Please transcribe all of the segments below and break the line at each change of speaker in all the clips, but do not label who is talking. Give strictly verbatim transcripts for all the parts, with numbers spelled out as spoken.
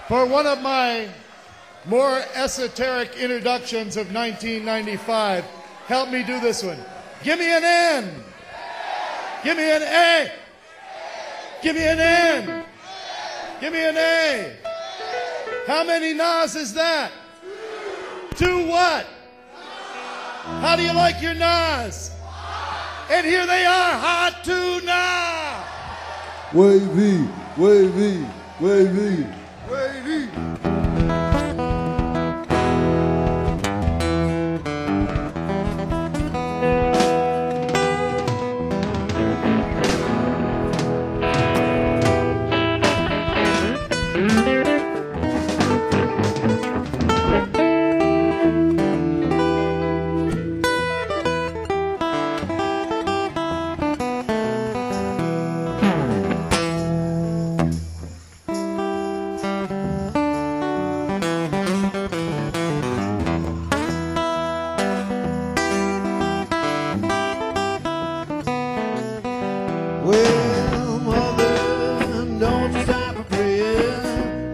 For one of my more esoteric introductions of nineteen ninety-five, help me do this one. Give me an N. Give me an A. Give me an N. Give me an A. How many Nas is that? Two what? How do you like your Nas? And here they are, hot to Nas.
Wavy, wavy, wavy,
wavy.
Well, mother, don't you stop a praying.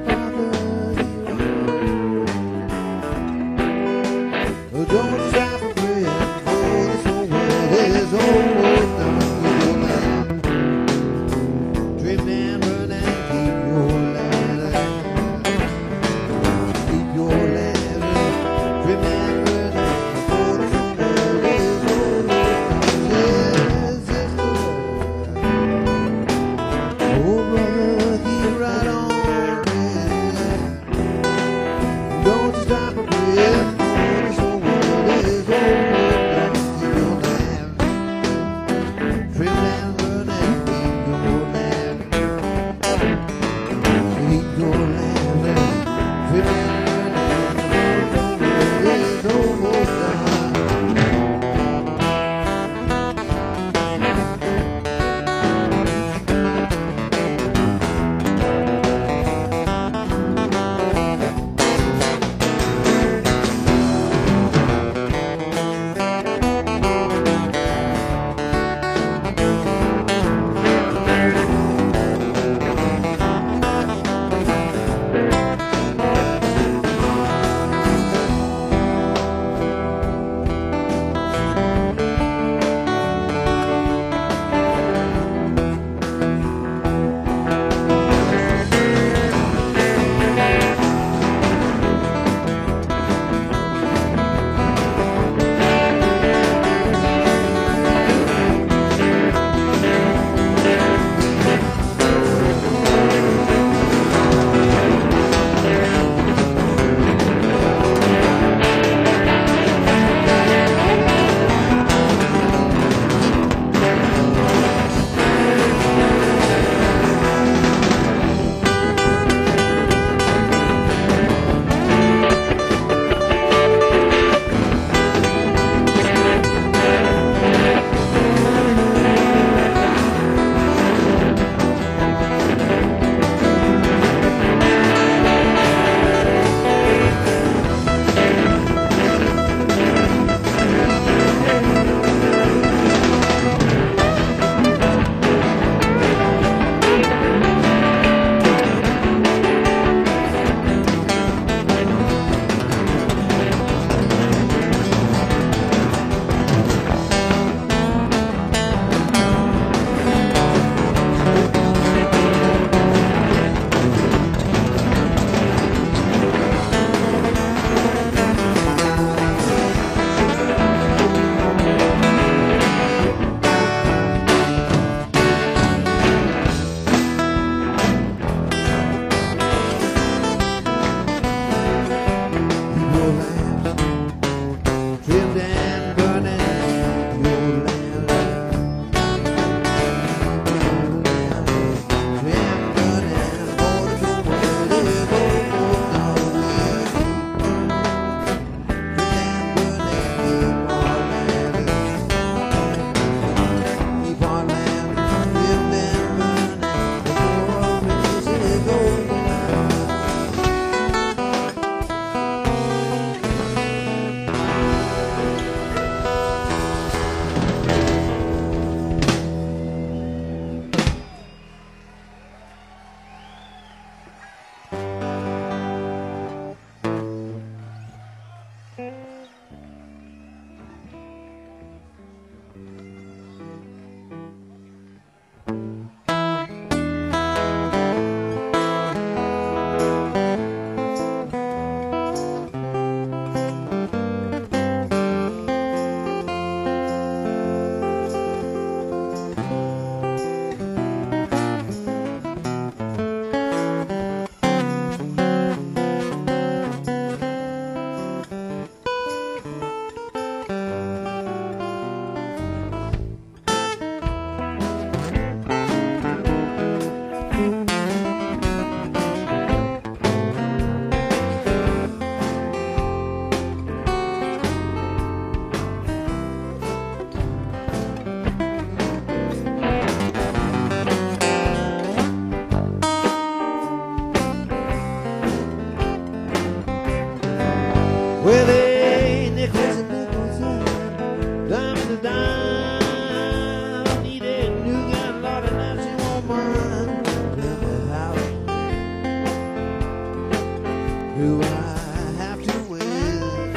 Do I have to wait?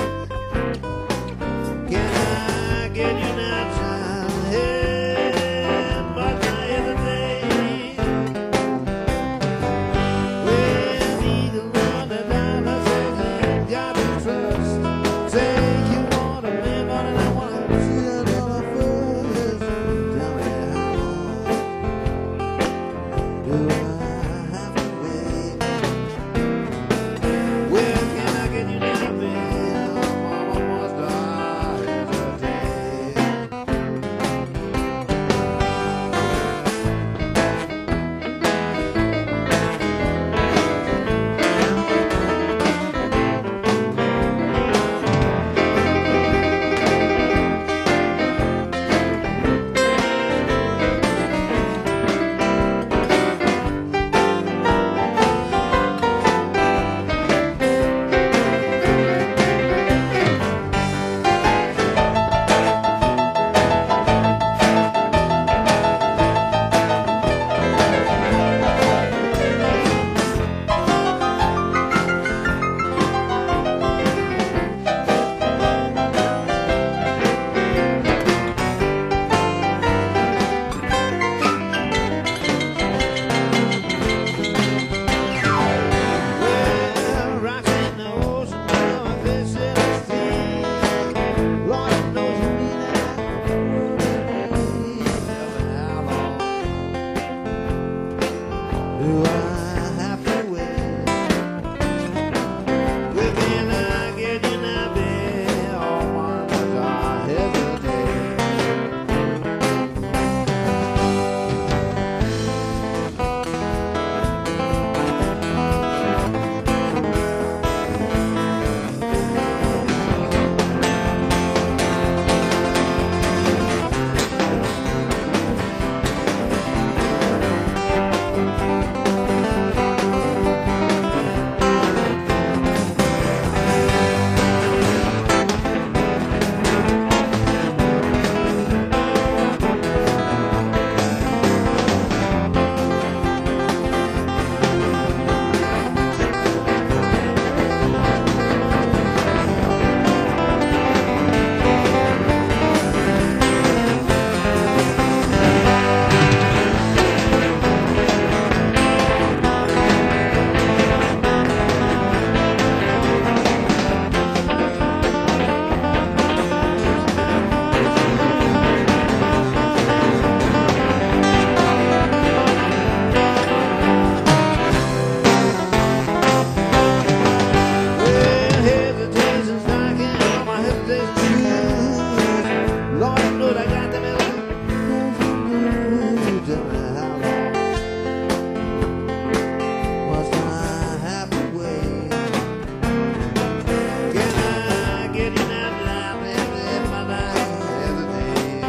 Can I get you now, child? Hey, but I hesitate. When either one of them says you got to trust, say you want to live on and I want to see that dollar first. Tell me how long do I have to wait? Where can I get you now, babe? Mama must die hesitate. Well, rocks in the ocean, now I fish in the sea. Lord knows you need that. Tell me how long do I have to wait? Where can I get you now, babe? Oh, my, must I hesitate? Well, hesitation's knocking on my hesitation shoes. Lord knows I got them in. Tell me how long must I have to wait? Can I get you now, now, baby, if I hesitate?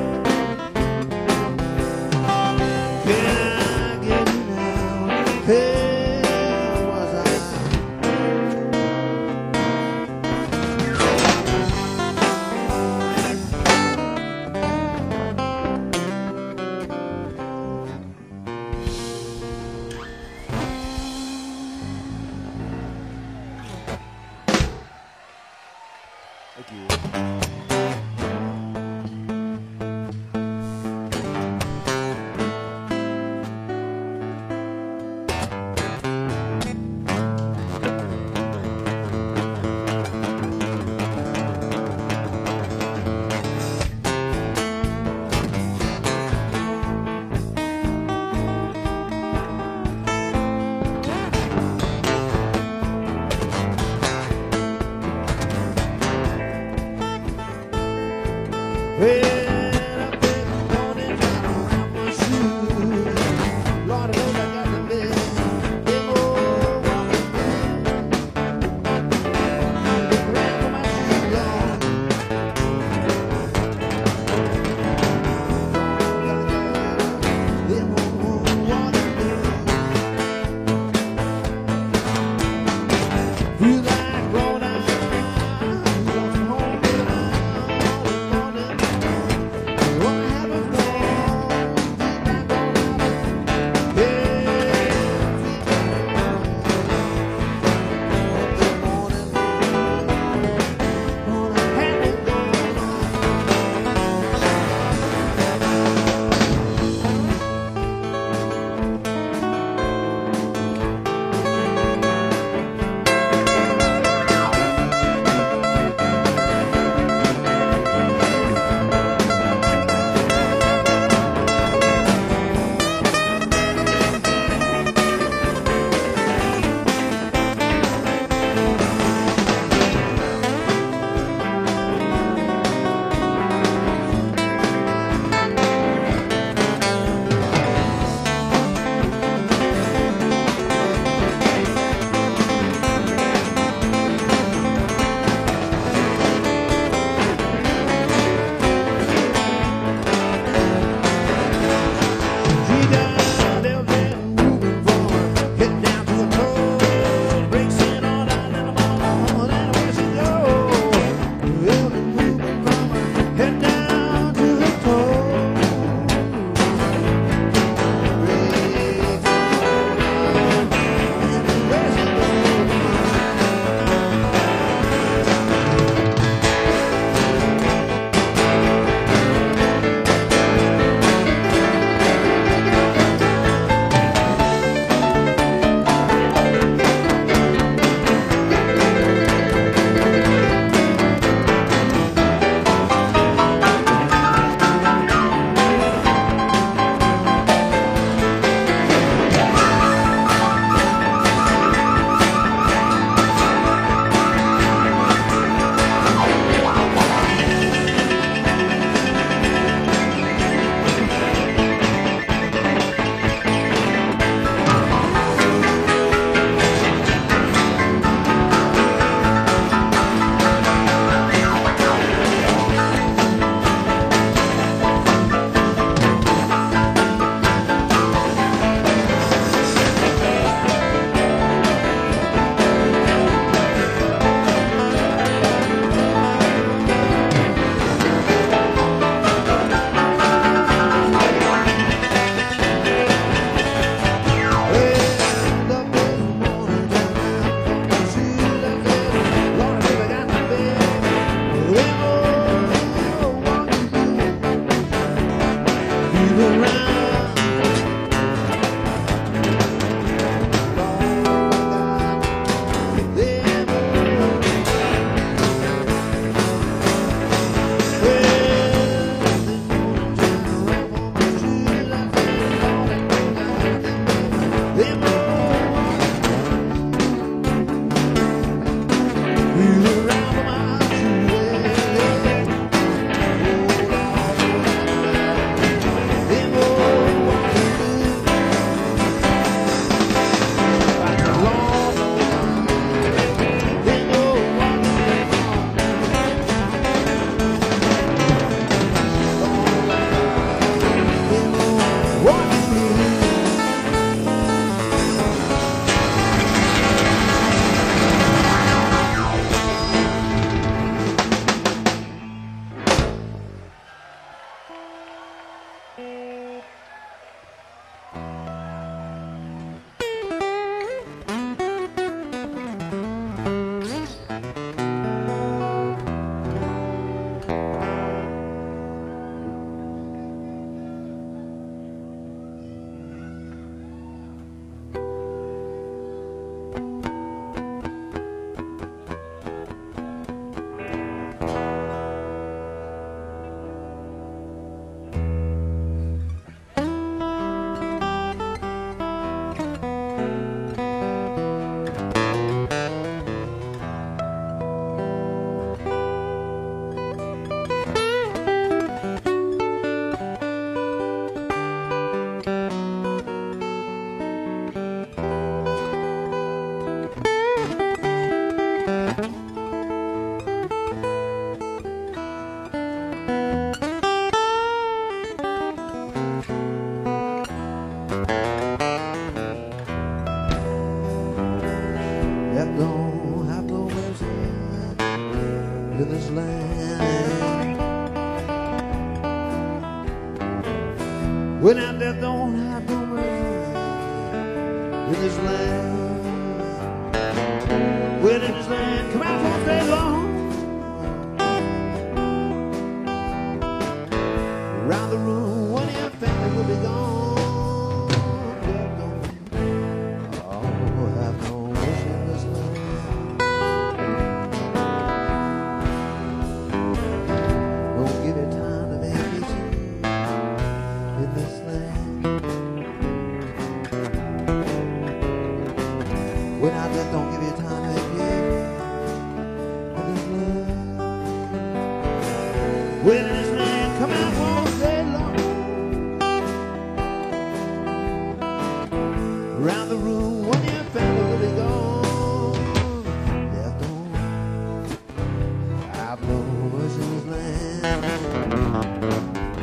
Can I get you now? Hey, was I?
Thank you.
in this land. When our death don't have no mercy in this land. When in this land, come out won't stay long. Around the room, one of your family will be gone. Death don't, oh, have no mercy in this land. Don't give it time to make it in this land. When I death don't give you time to make it in this land. When in this land, come out won't stay long. Around the room, one of your family will be gone. Death don't have no mercy in this land.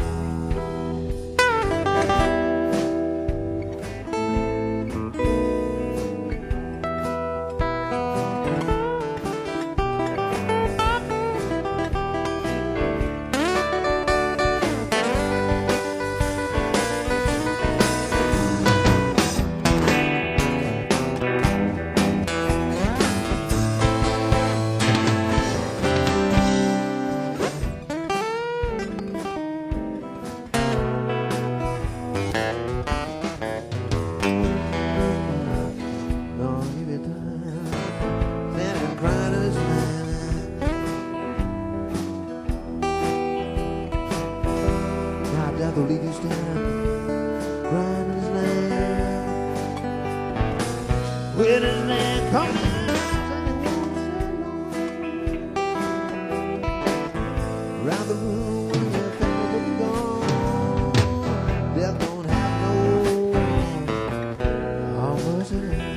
Don't give it time, standing crying in this land. God, death will leave you standing crying in this land. When this land comes around the room, when your family will be gone. Death don't have no how much it is.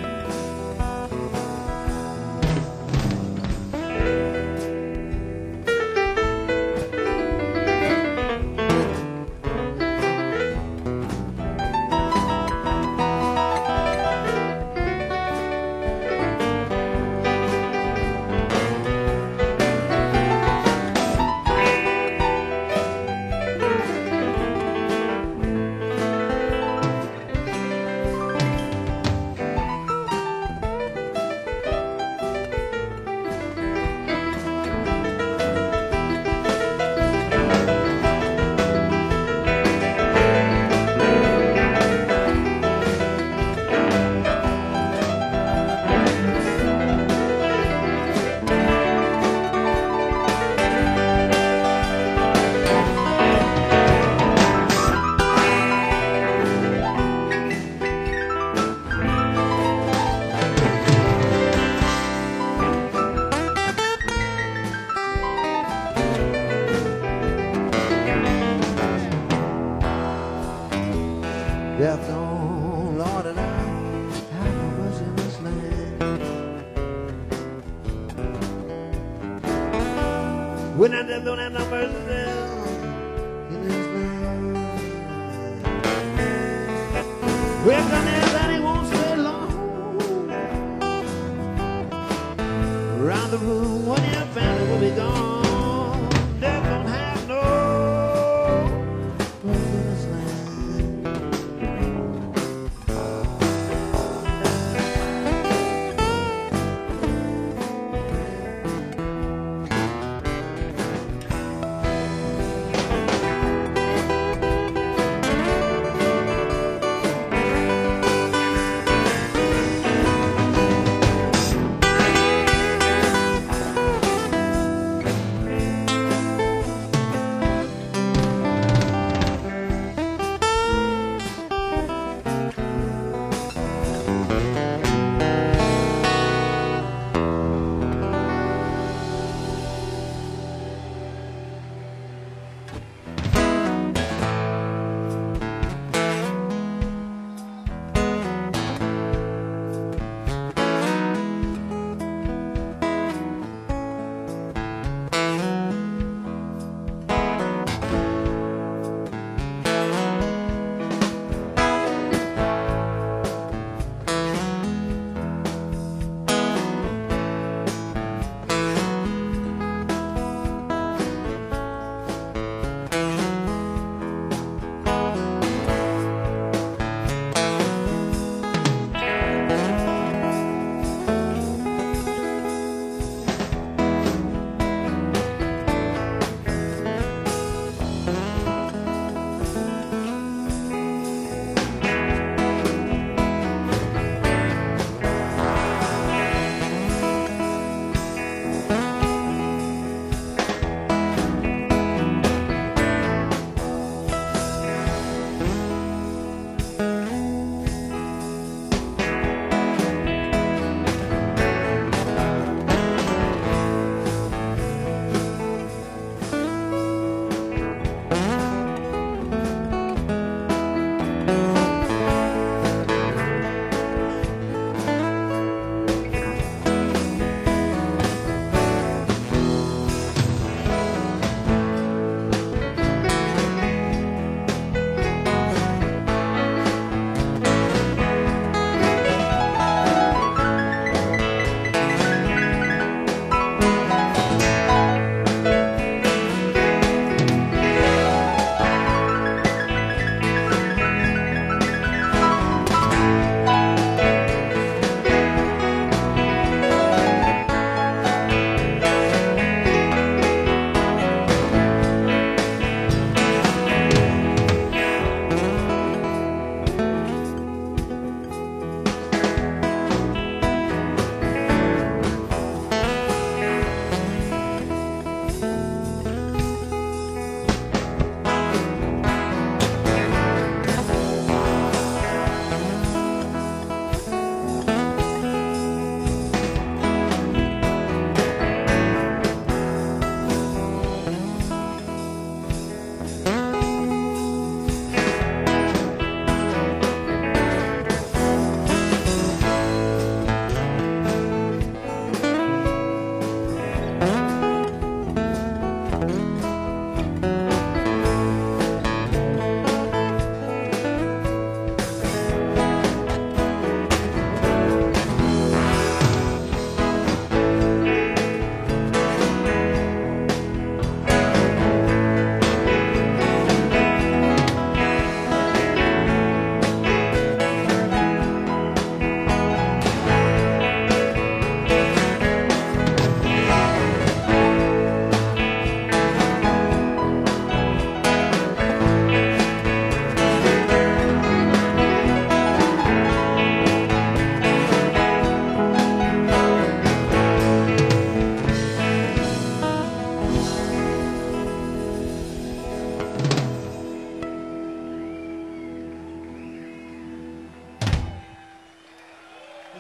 Death don't, Lord, and I have no mercy in this land. When I death don't have no mercy in this land. We're gonna have that he won't stay long. Around the room, one of your family will be gone. Death don't have no mercy in this land.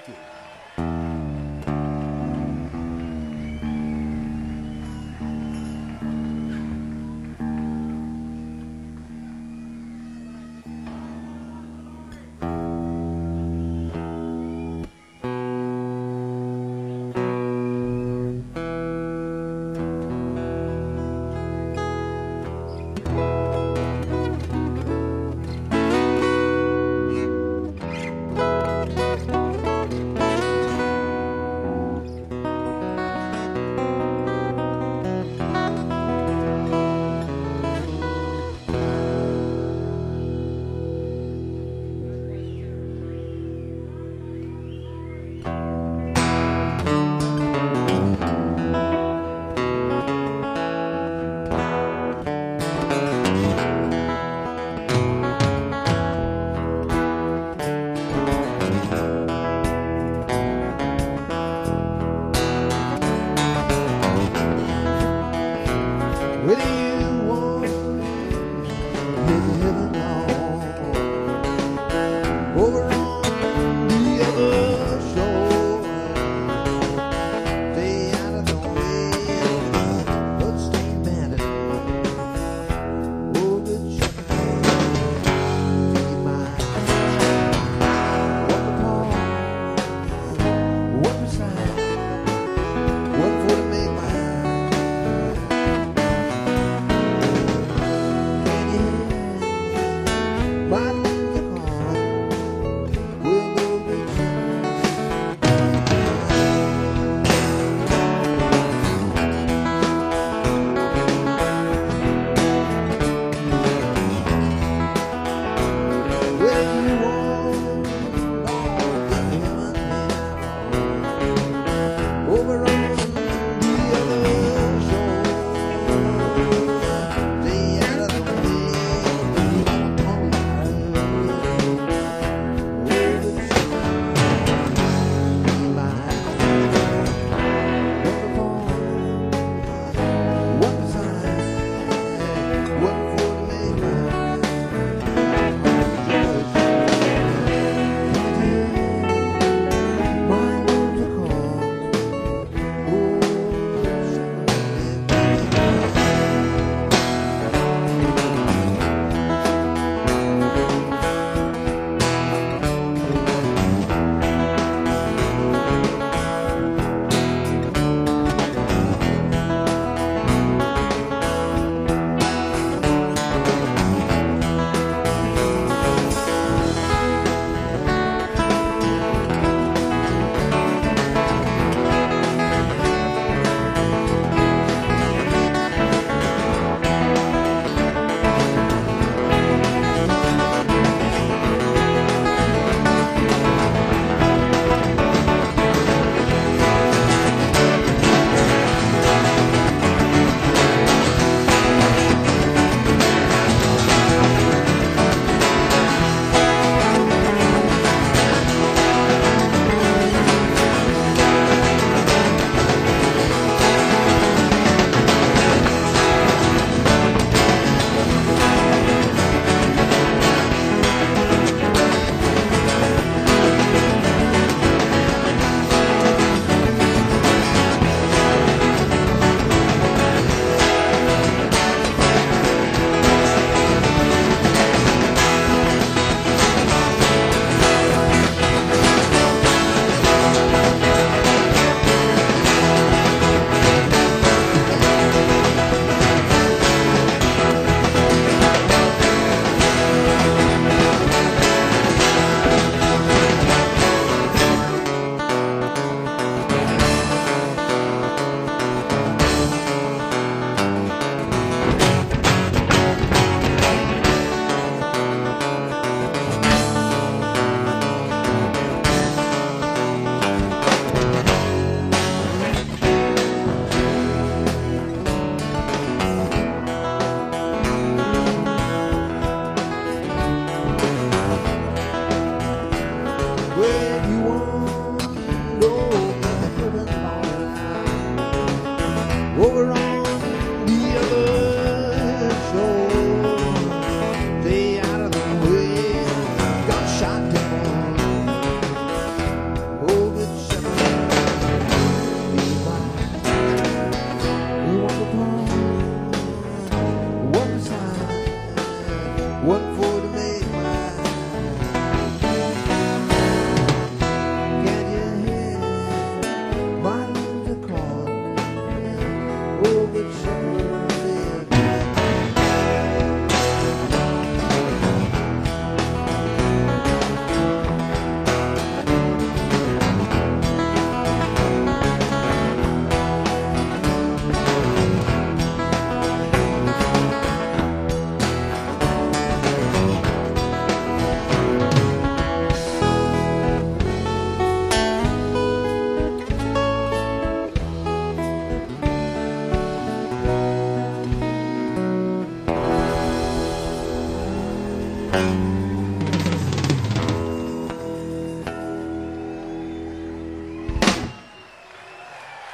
Thank you.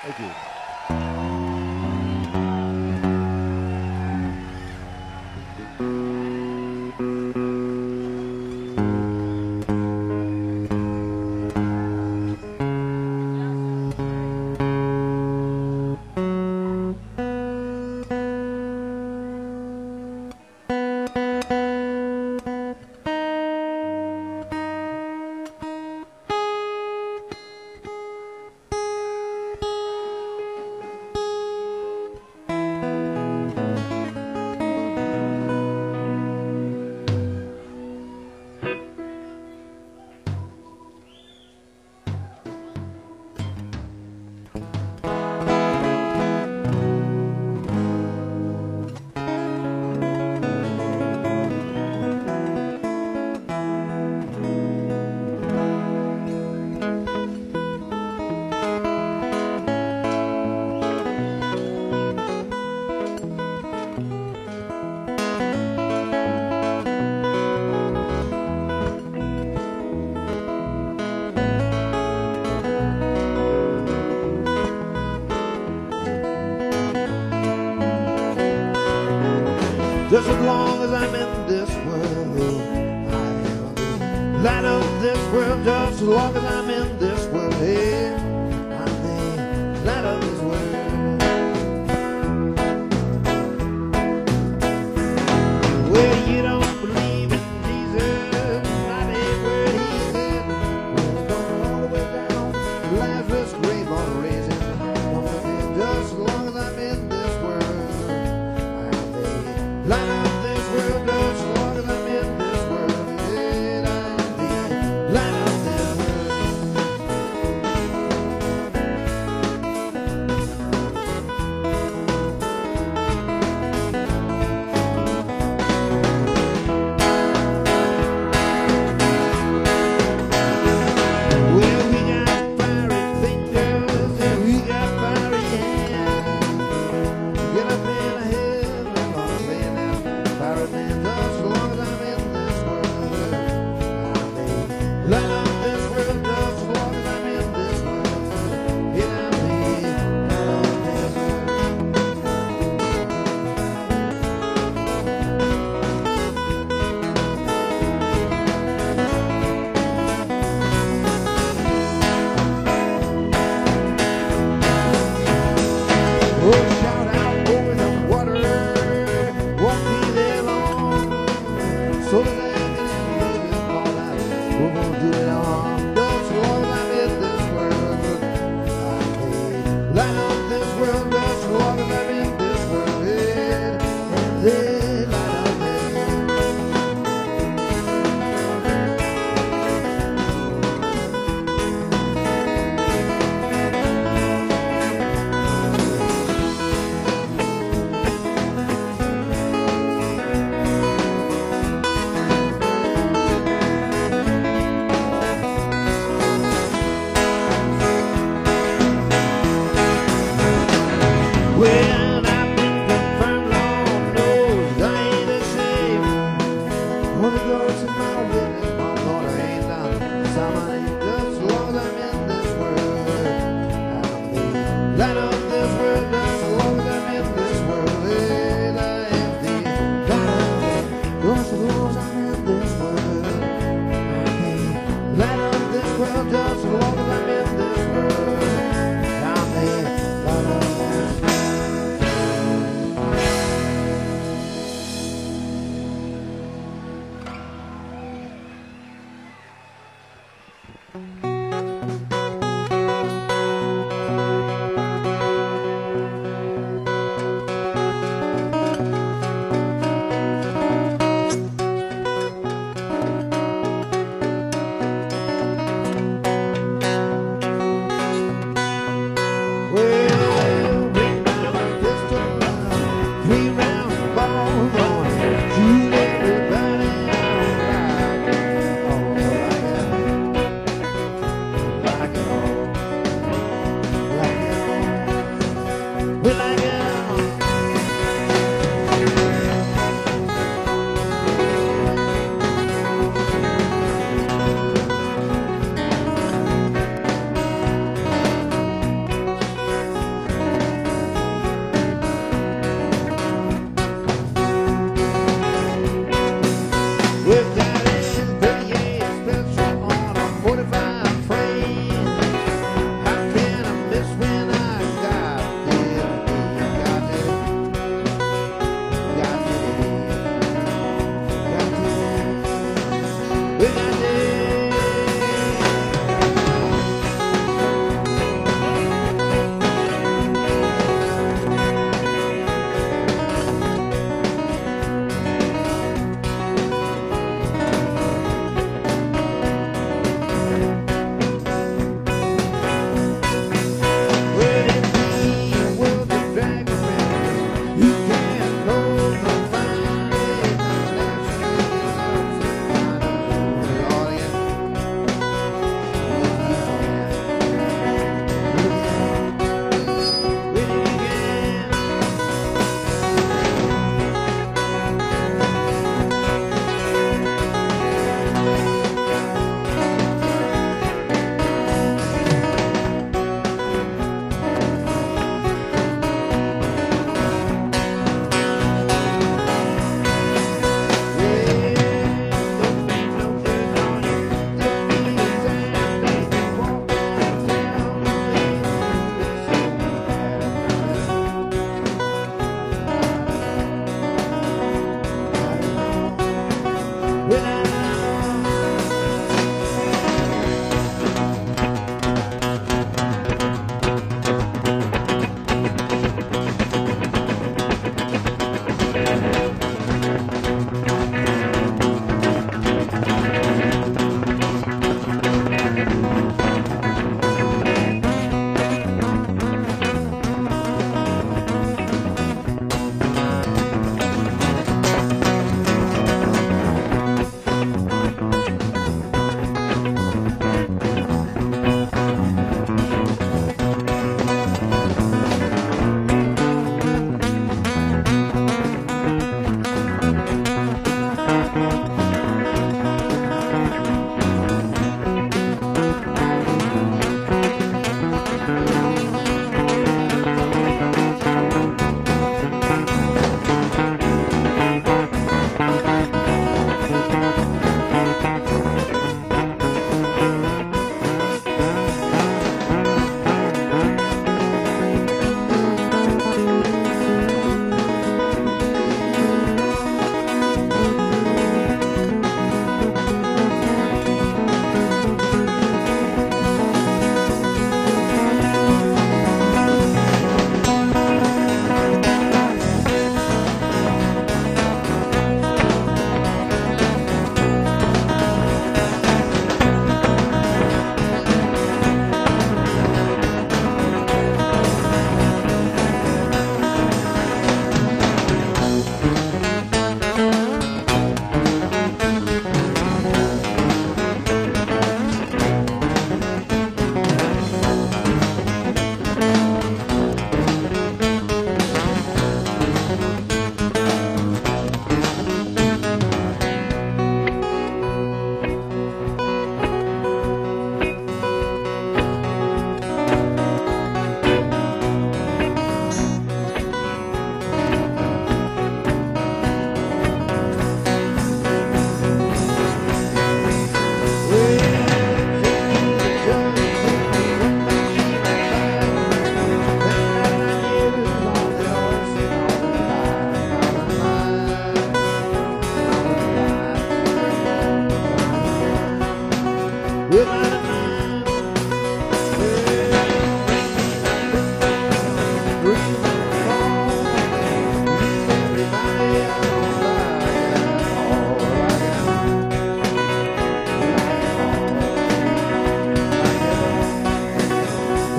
Thank you.
Just as long as I'm in this world, I am the light of this world. Just as long as I'm in this world, hey, I'm the light of this world. Well, you don't believe in Jesus, not a word he said. Well, going all the way down to Lazarus' grave on raising. Just as long as I'm in this world, I'm the light of this world. Just as long as I'm in this world, yeah, I'm the light of this world. Well, we got fiery fingers and we got fiery hands. Get up in the hills and gonna lay down fiery man. Just as long as I'm in this world, I'll be light of this world. Just as long as I'm in this world, yeah, I'll be light of this world. Oh, shout out over the water, won't be there long. So that I can hear this call out, we're gonna do it on. Just as long as I'm in this world, I'll be light of this world. Just as long as I'm in this world, yeah, and the light of this world. Well, I've been confirmed, Lord knows I ain't ashamed. Holy Ghost is my witness, my Lord, I ain't done somebody. Just as long as I'm in this world, I'll be light of this world. Just as long as I'm in this world, and I am the light of this. Just as long as I'm in this world, I'll be light of this world. Just as long as I'm in this world, I'll be light of this.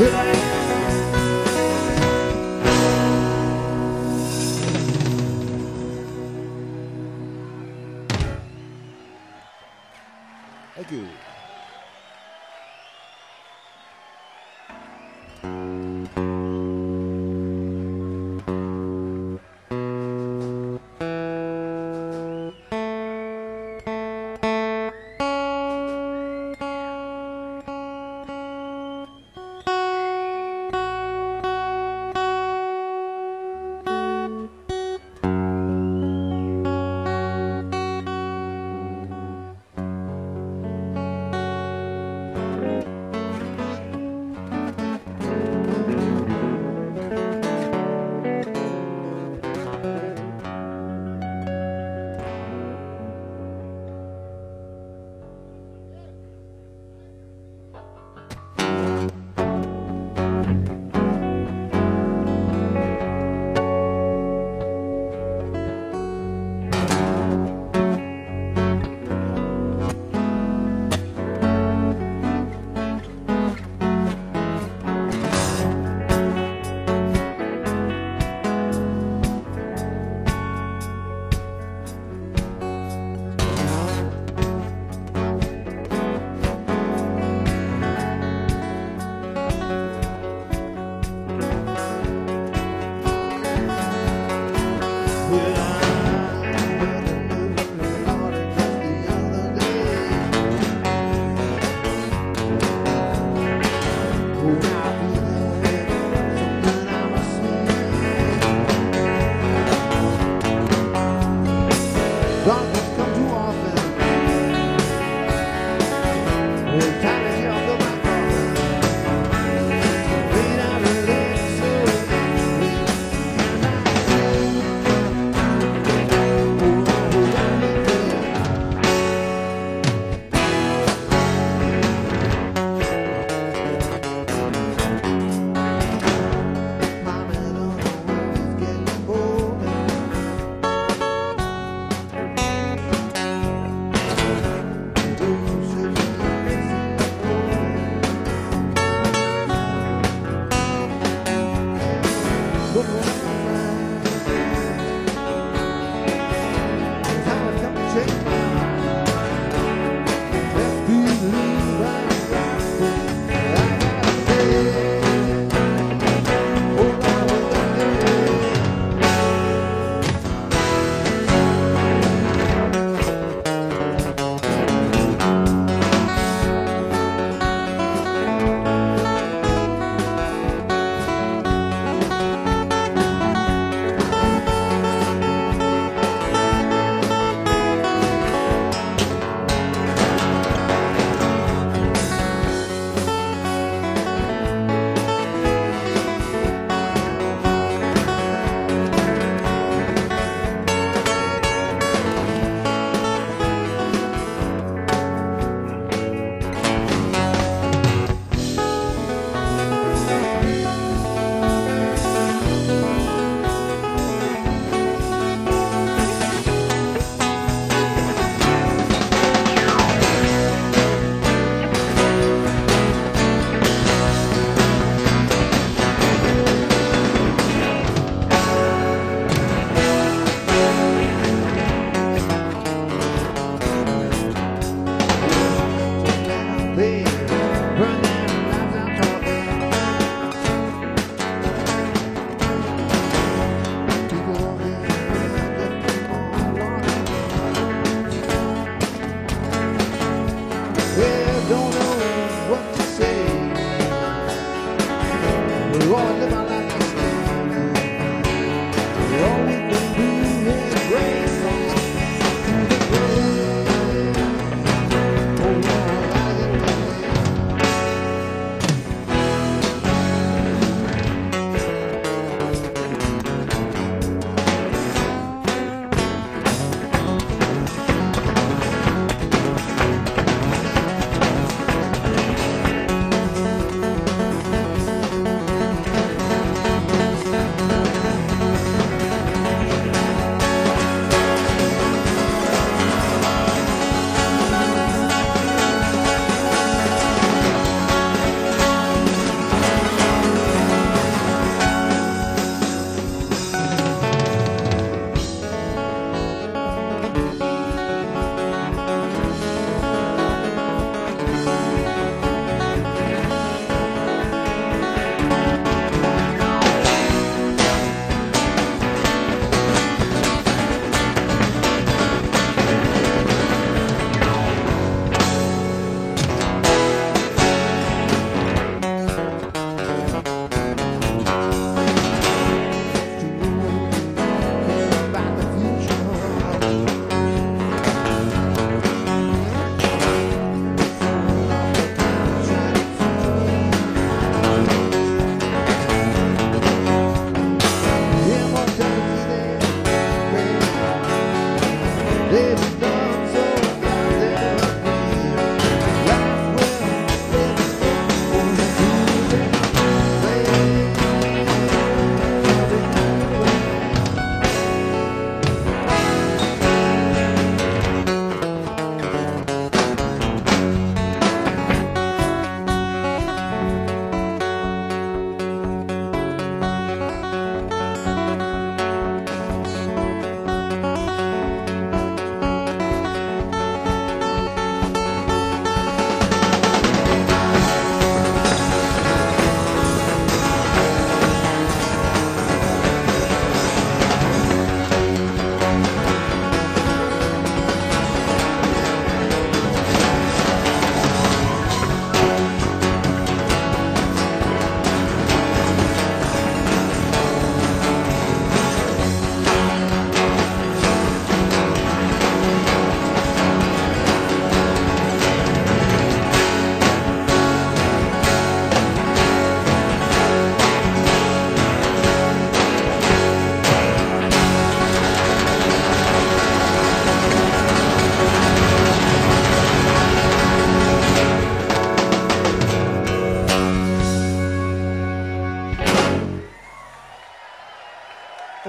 Thank you.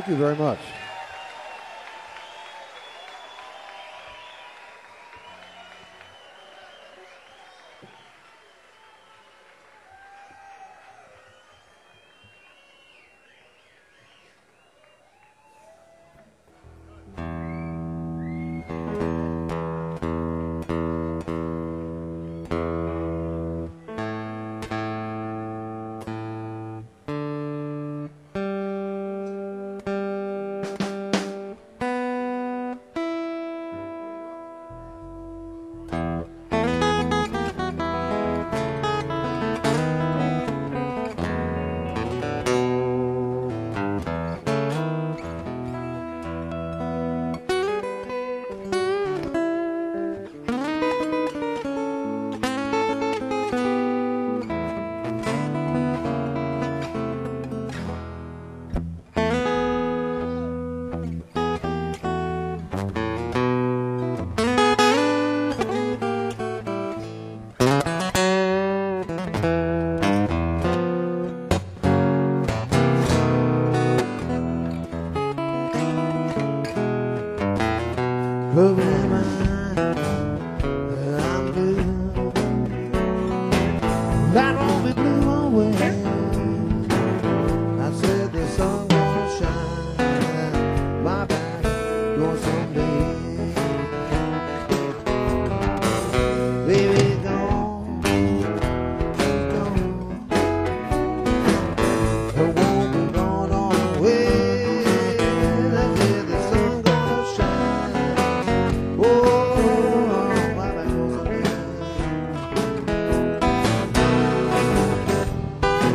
Thank you very much. Who am I that I'm blue? That won't be blue always. I said the sun won't shine, my back door someday. Baby gone, she's gone. Her won't be gone always. I said the sun gonna shine. Oh, my back door someday.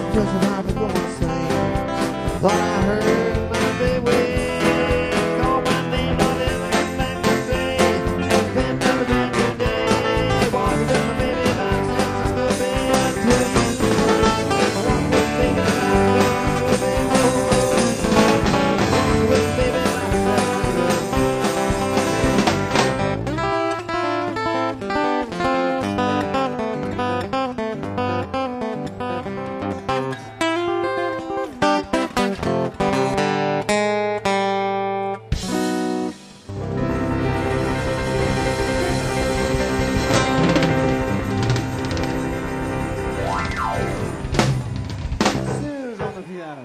just about to go insane. Thought I heard my baby call my name, not everything back to say. Then never been today. Walking with my baby, my senses still been to you. Walking with baby, my senses still been to you. Walking with baby, my senses still been to you. Scissors on the piano.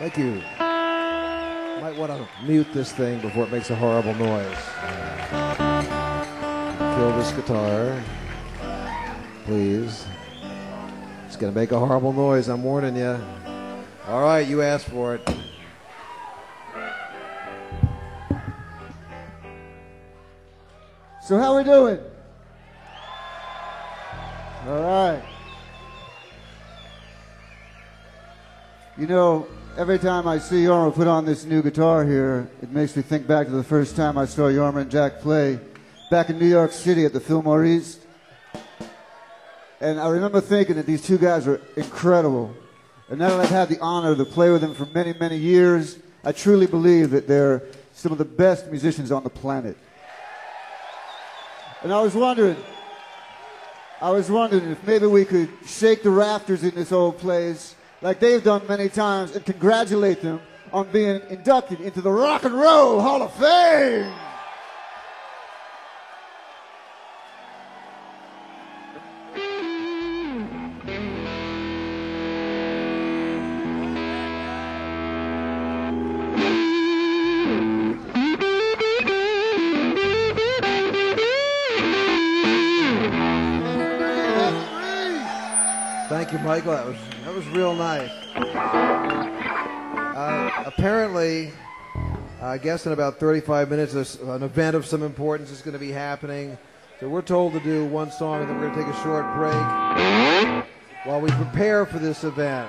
Thank you. Might want to mute this thing before it makes a horrible noise. Kill this guitar, please. It's going to make a horrible noise, I'm warning you. All right, you asked for it.
So how we doing? All right. You know, every time I see Jorma put on this new guitar here, it makes me think back to the first time I saw Jorma and Jack play back in New York City at the Fillmore East. And I remember thinking that these two guys were incredible. And now that I've had the honor to play with them for many, many years, I truly believe that they're some of the best musicians on the planet. And I was wondering, I was wondering if maybe we could shake the rafters in this old place like they've done many times and congratulate them on being inducted into the Rock and Roll Hall of Fame.
Thank you, Michael. That was that was real nice. Uh, apparently, I guess in about thirty-five minutes, there's an event of some importance is going to be happening. So we're told to do one song, and then we're going to take a short break while we prepare for this event.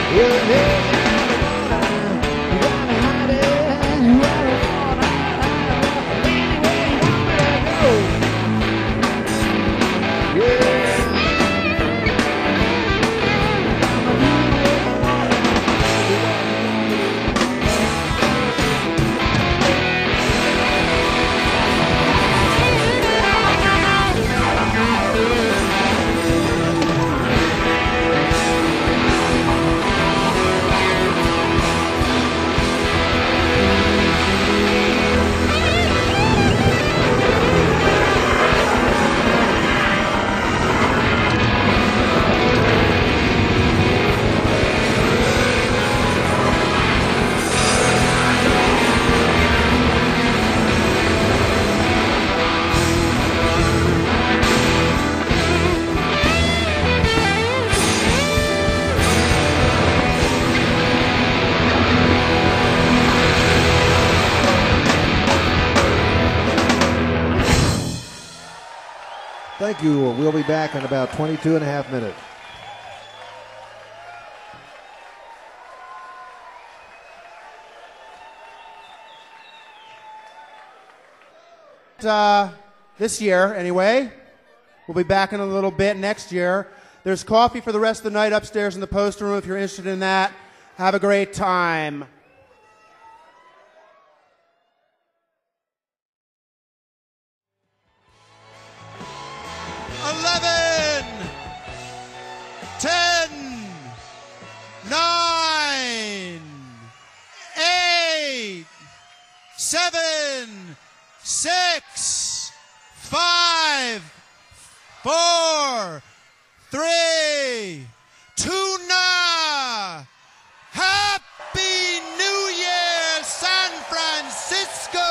Thank you. We'll be back in about twenty-two and a half minutes.
Uh, this year, anyway. We'll be back in a little bit next year. There's coffee for the rest of the night upstairs in the poster room if you're interested in that. Have a great time.
eleven, ten, nine, eight, seven, six, five, four, three, two, na. Happy New Year, San Francisco!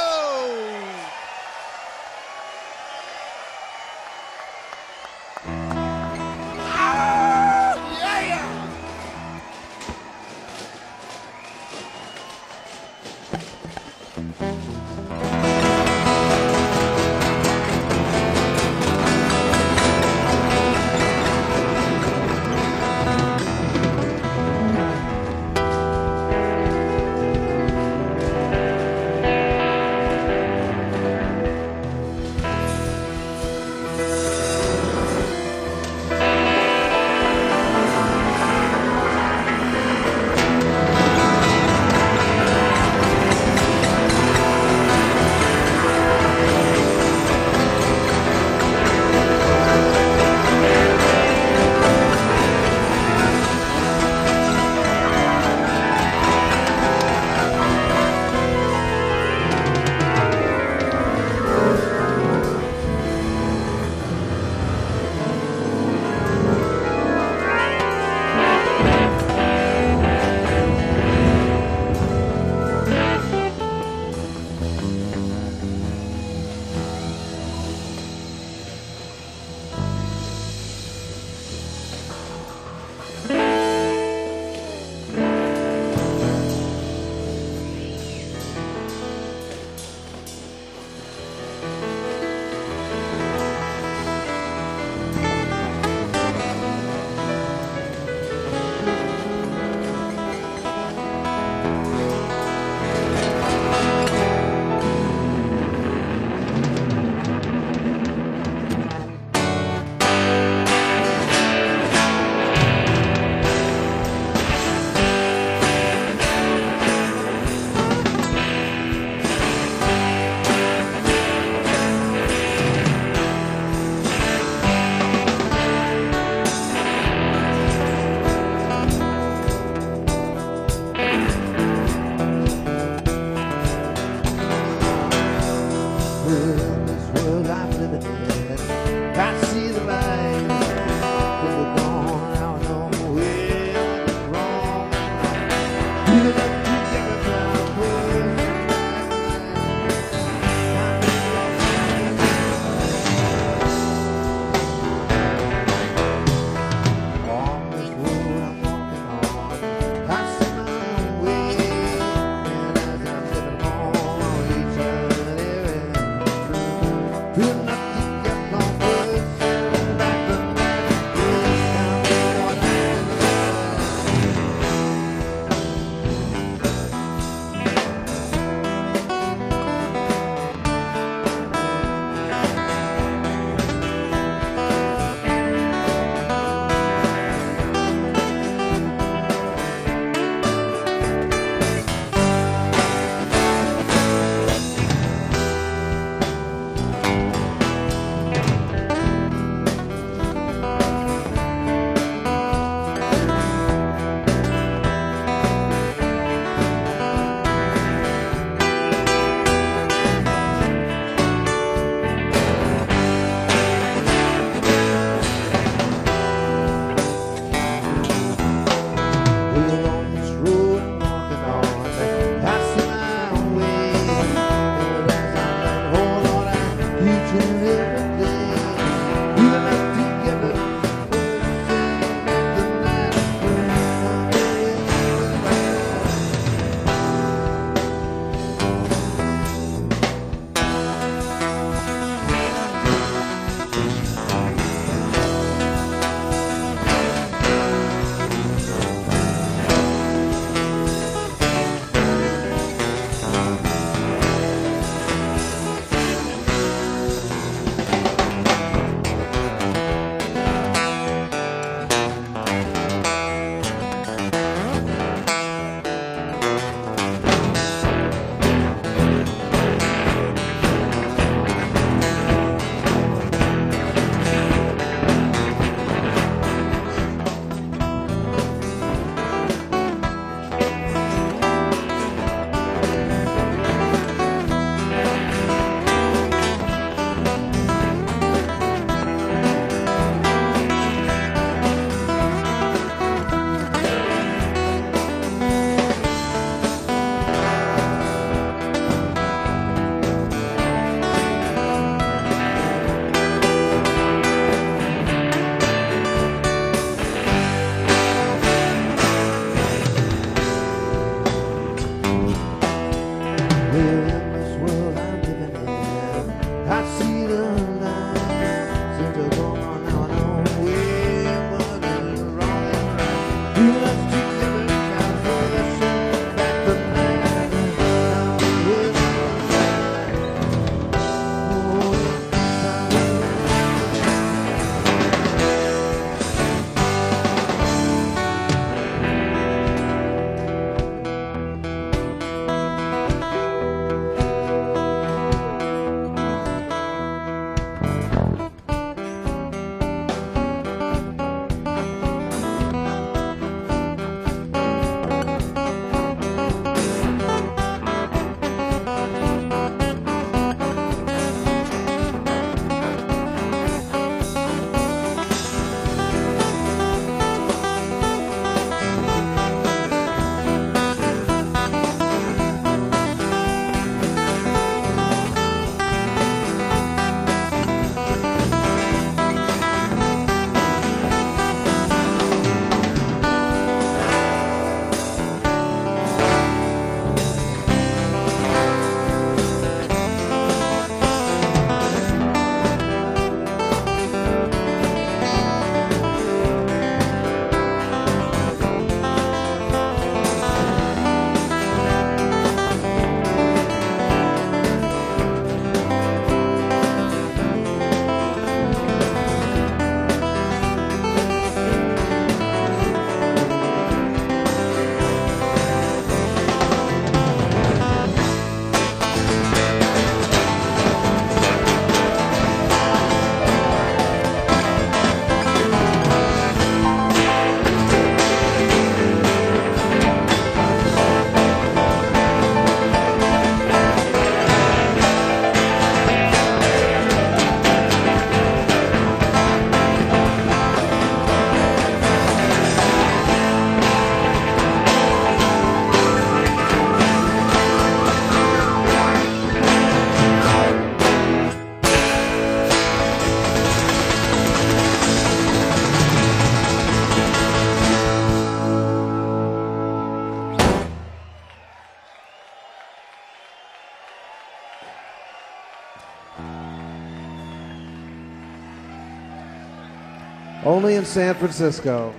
Only in San Francisco.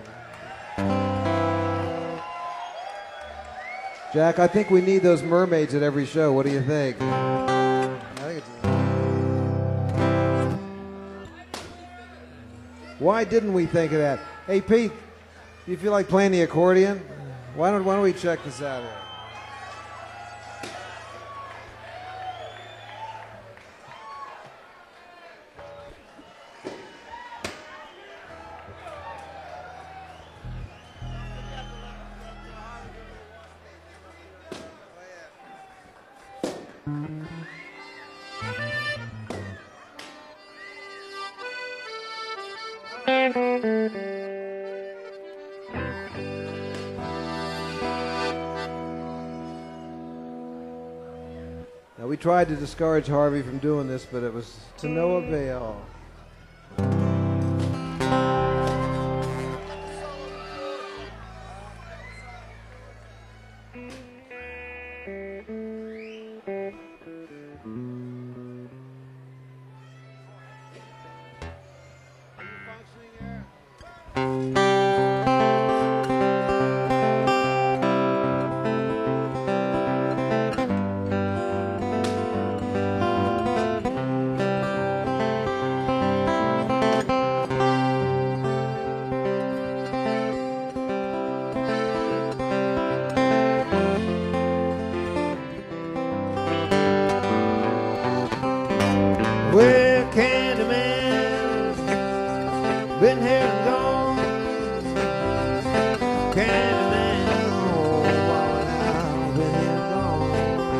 Jack, I think we need those mermaids at every show. What do you think? I think it's... Why didn't we think of that? Hey, Pete, do you feel like playing the accordion? Why don't, why don't we check this out here? Now, we tried to discourage Harvey from doing this, but it was to no avail. Well, Candyman's been here and gone. Candyman, oh, wow, now, been here and gone.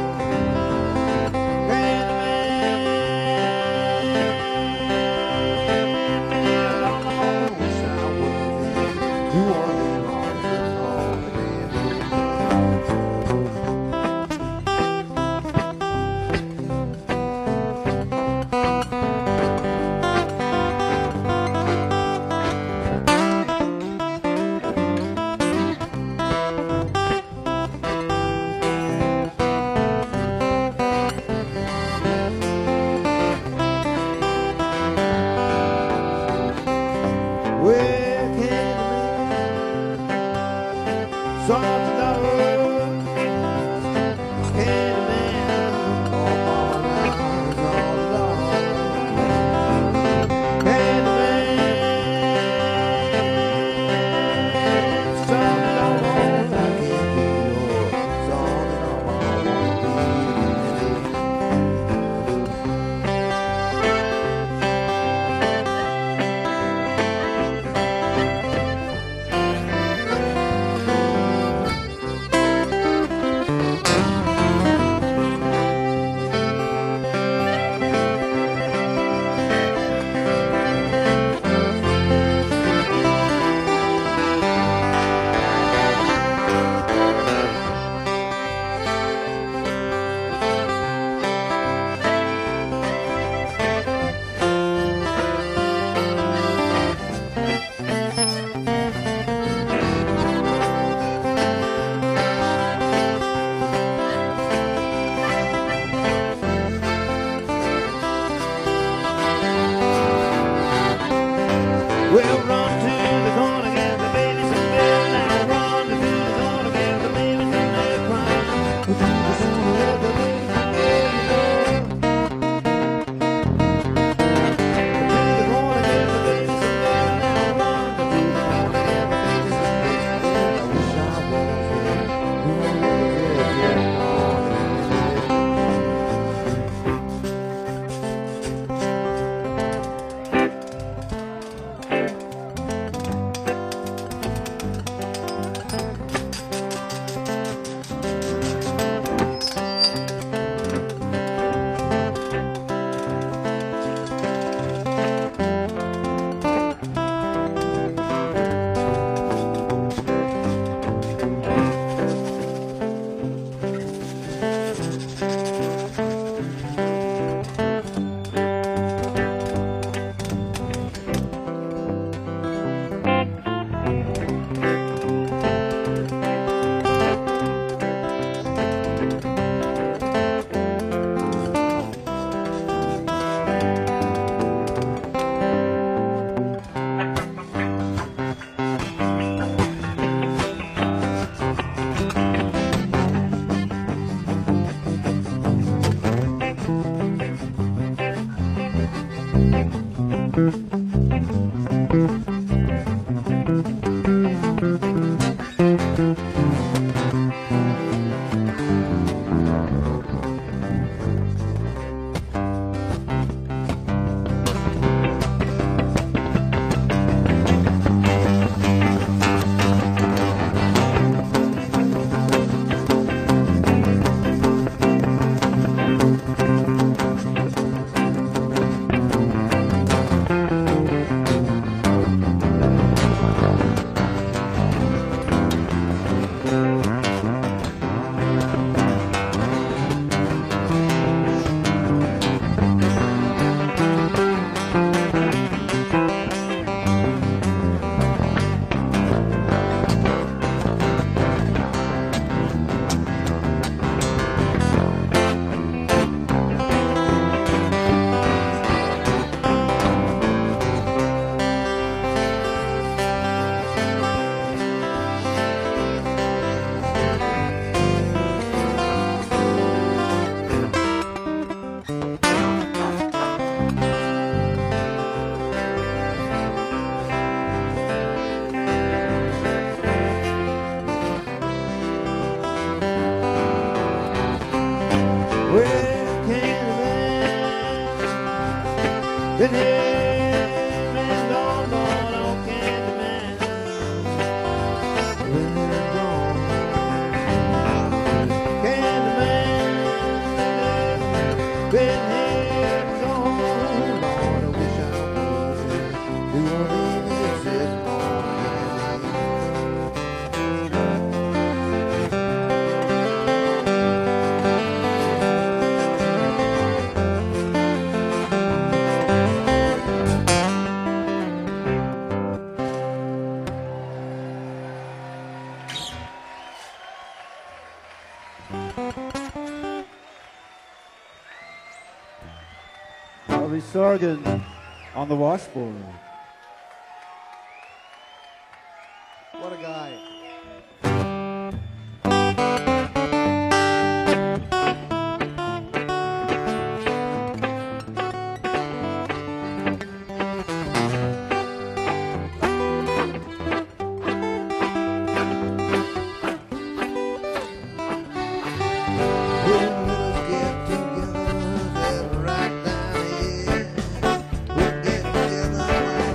Candyman, been here a long, long time. You want to be hard to know, well, Candyman, songs about love. Candyman, oh, mama, now is all alone. Candyman, songs about love. I can't be your song and all I want to be. Well, Candyman, been here and gone, gone, oh Candyman, been here and gone. Candyman, been here and gone. Lord, I wish I would do what he said.
Harvey Sargan on the washboard.
What a guy.
We'll get together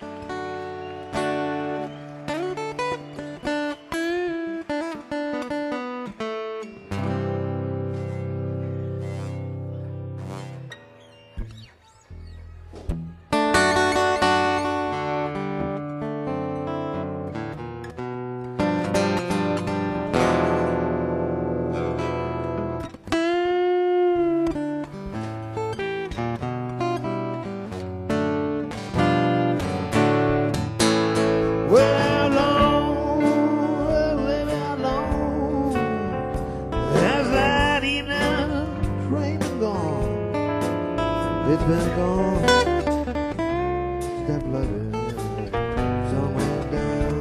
Well, alone, living alone, as that evening train been gone, it's been gone, that bloody somewhere down.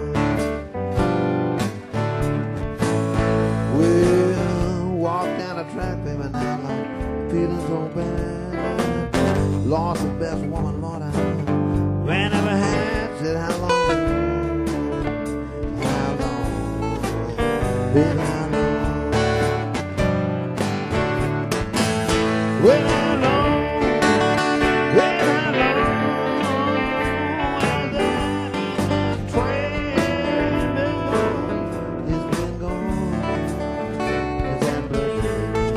Well, walk down the track, baby, now I'm feeling so bad. Lost the best woman, Lord, I ran never had. Said how long? Been how long? Well, how long? Well, how long has that evening train been gone? It's been gone. It's that bloody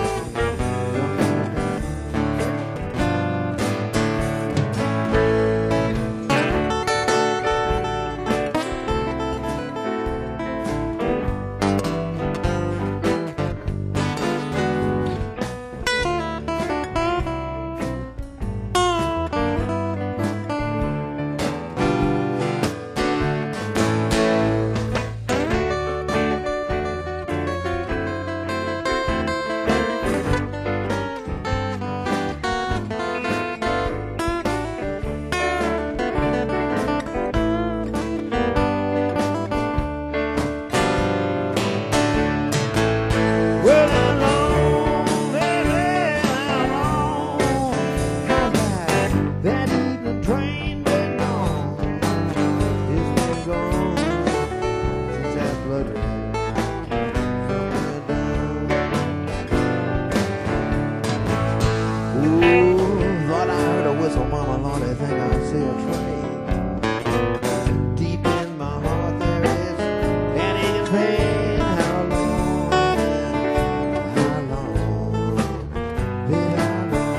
Well, how long, baby, how long has that, that evening train been gone? It's been gone since that blood ran somewhere down. Ooh, thought I heard a whistle, mama, Lord, I think I see a train. Deep in my heart there is an aching pain. How long? How long? Been how long?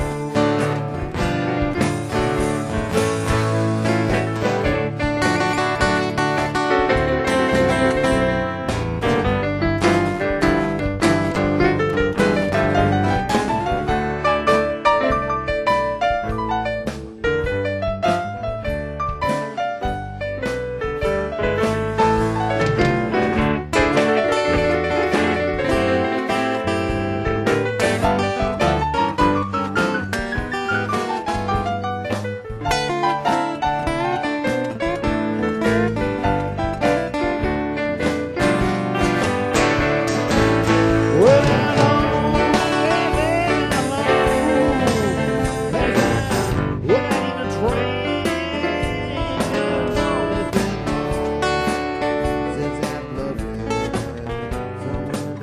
Well, how long, baby, how long has that, well, that evening train been gone? It's been gone since that blood ran somewhere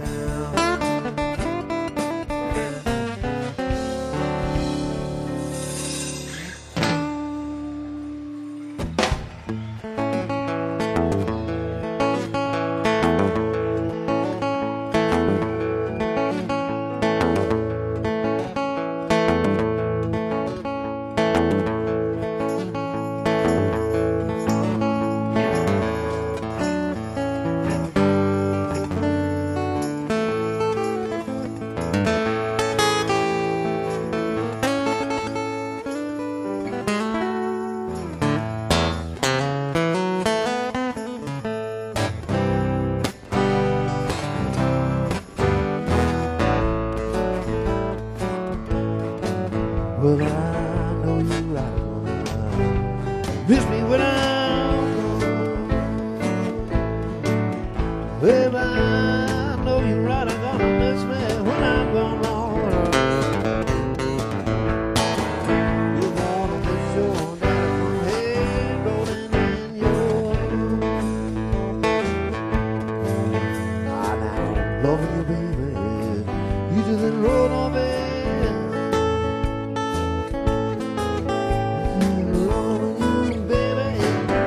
Well, I know you right. Miss me when I'm gone. Well, I know you right. I'm gonna miss me when I'm gone, Lord. You wanna make sure that my head rolling in yours. Ah, now, loving you, baby. You just roll on me. Loving you, baby.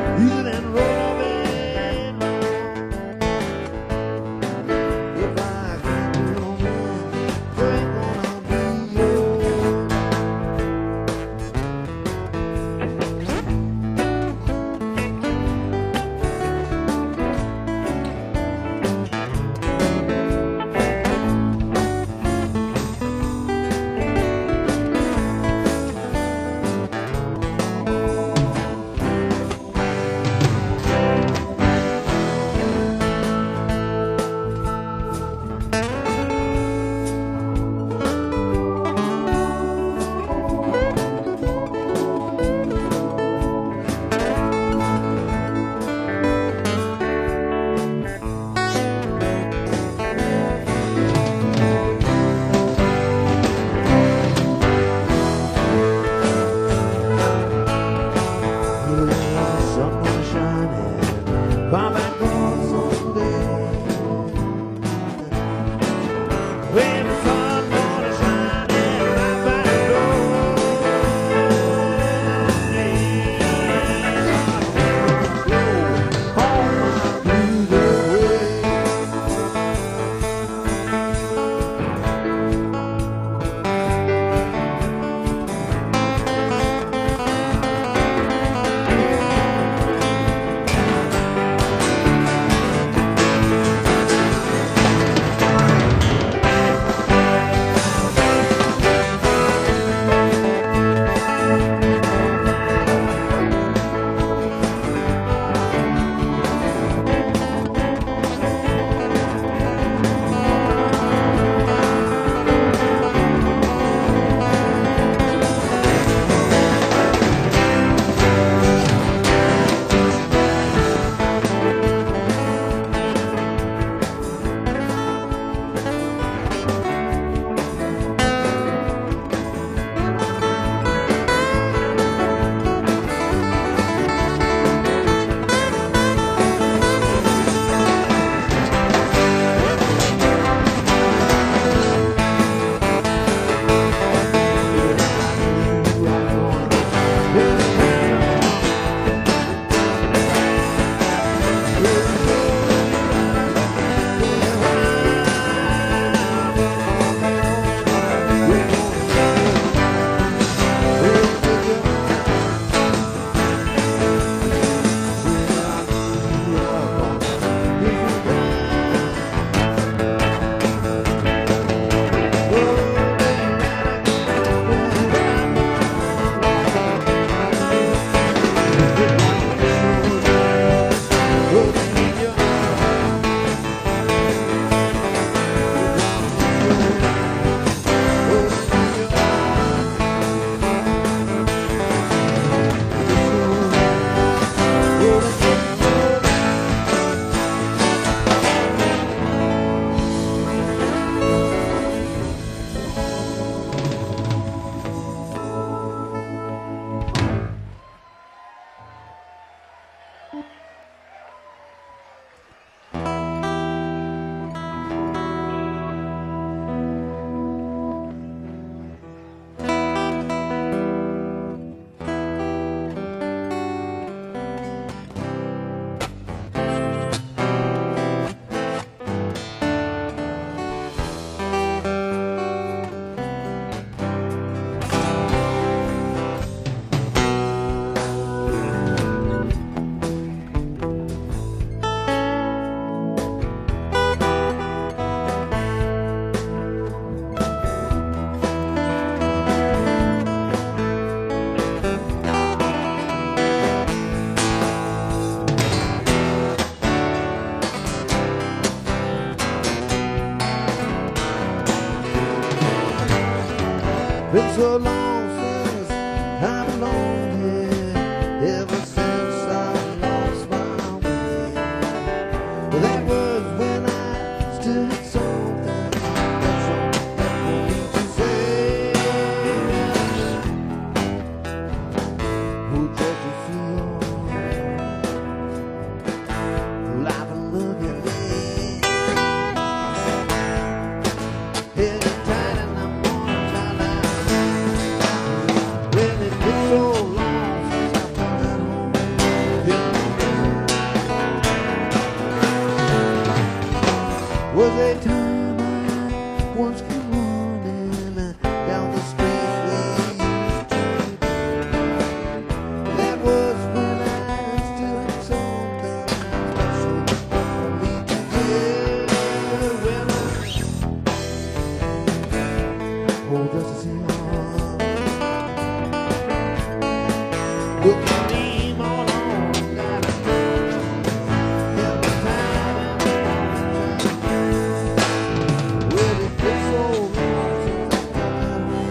Been so long since I've known you, ever since I lost my way. Well, that was when I stood something special for me to say. Who just to feel life and look at me. Head is tight and I'm gonna try that. Well, it's been so long since I felt at home. Yeah. Was a time I once came running down the street we used to be. That was when I still had something special for me to give. Well, oh, just to see how with my name all on that every time well, it feels so long since I felt at home.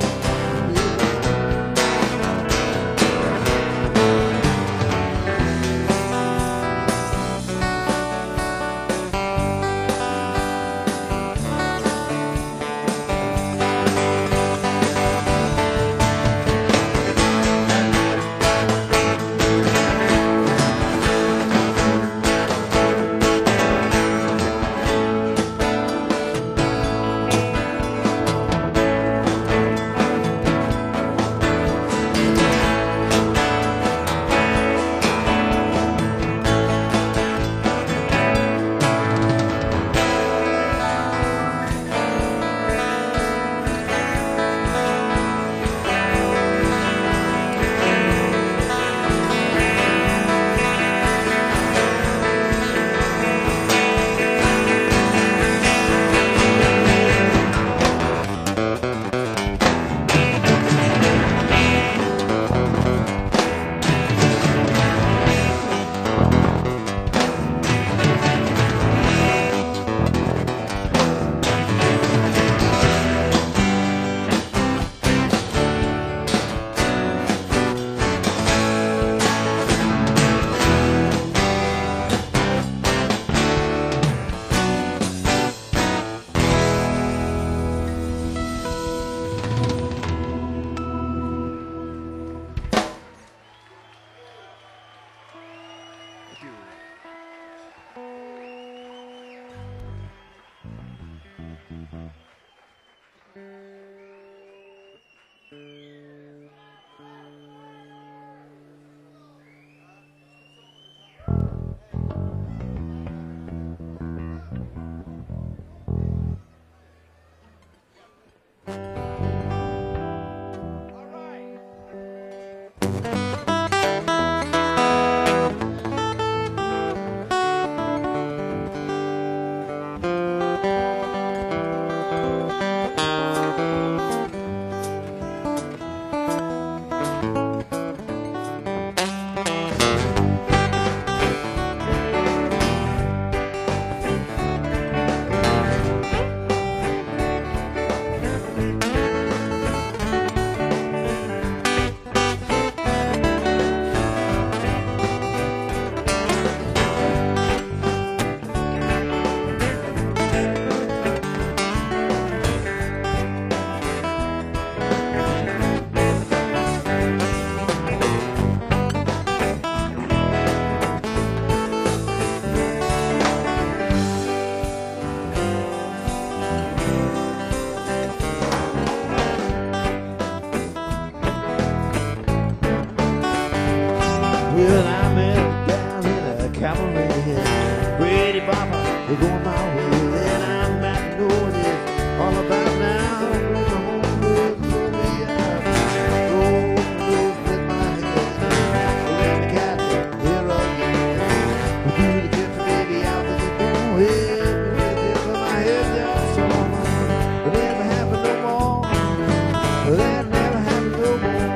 cabaret. Pretty Papa, they're going my way, and I'm about to know what it's all about now. Bring the home with me out. Go with my head. Let me catch it here again. Do the get the baby out of the door. With my head down so but never happen no more. That never happened no more.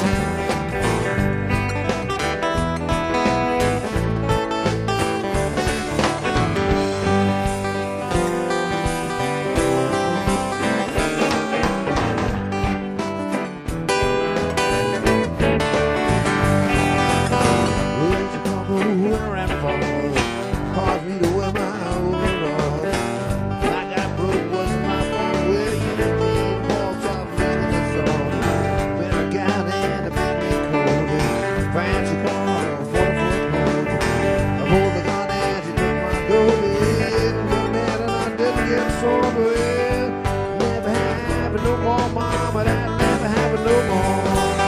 There's a couple where I'm from, caused me to wear my overalls. I got broke, was my fault. Well, you know me, walks off making a song. Been a gal and a baby cold. Fancy car, four foot cold. I pulled the gun and she took my gold. Got mad and I didn't get sober. Never happened no more, mama. That never happened no more.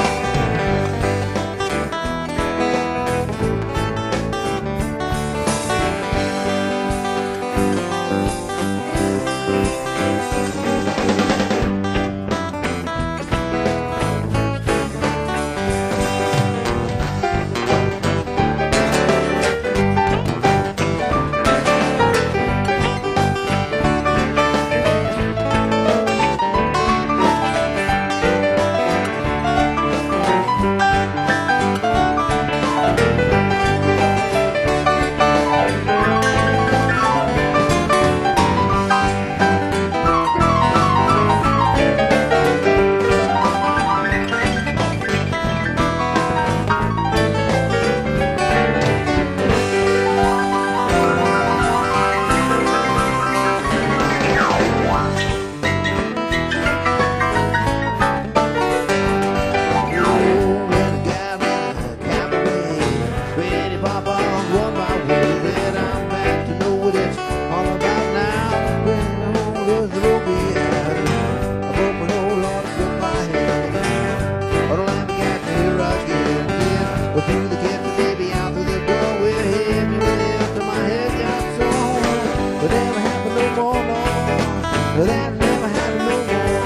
That never happened no more.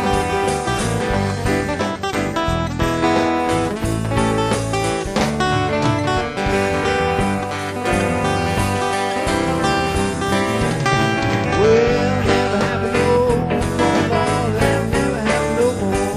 Well, never happened no more. That never happened no more.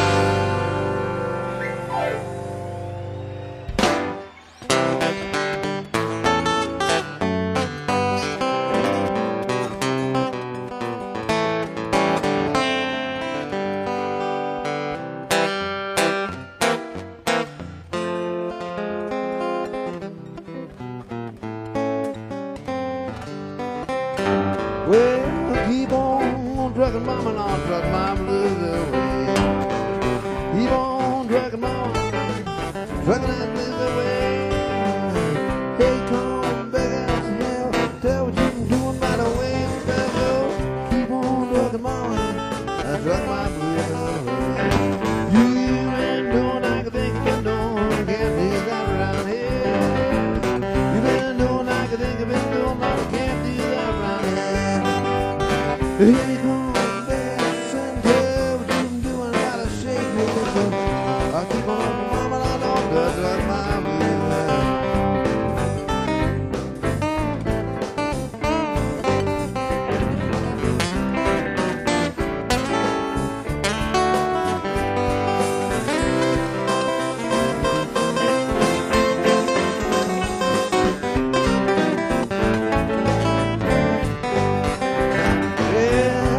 Well, keep on trucking mama, not truck my blues away. Keep on trucking mama, trucking that blues away. Hey, come back out to hell, tell what you can do by the way you better go. Keep on trucking mama, I truck my blues away. You ain't doing like I think you've been doing, can't do that around here. You been doing like I think you've been doing, but I can't do that around here. Here you come, bass and tell what you can do and how to shake your whistle. I keep on, mama, I don't touch like my wheel. Yeah.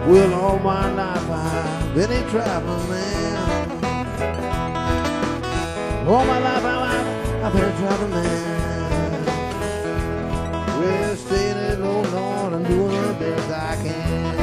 Well, all my life I've been a traveling man. All my life I've, I've been a traveling man. Well, staying at oh Lord, I'm doing the best I can.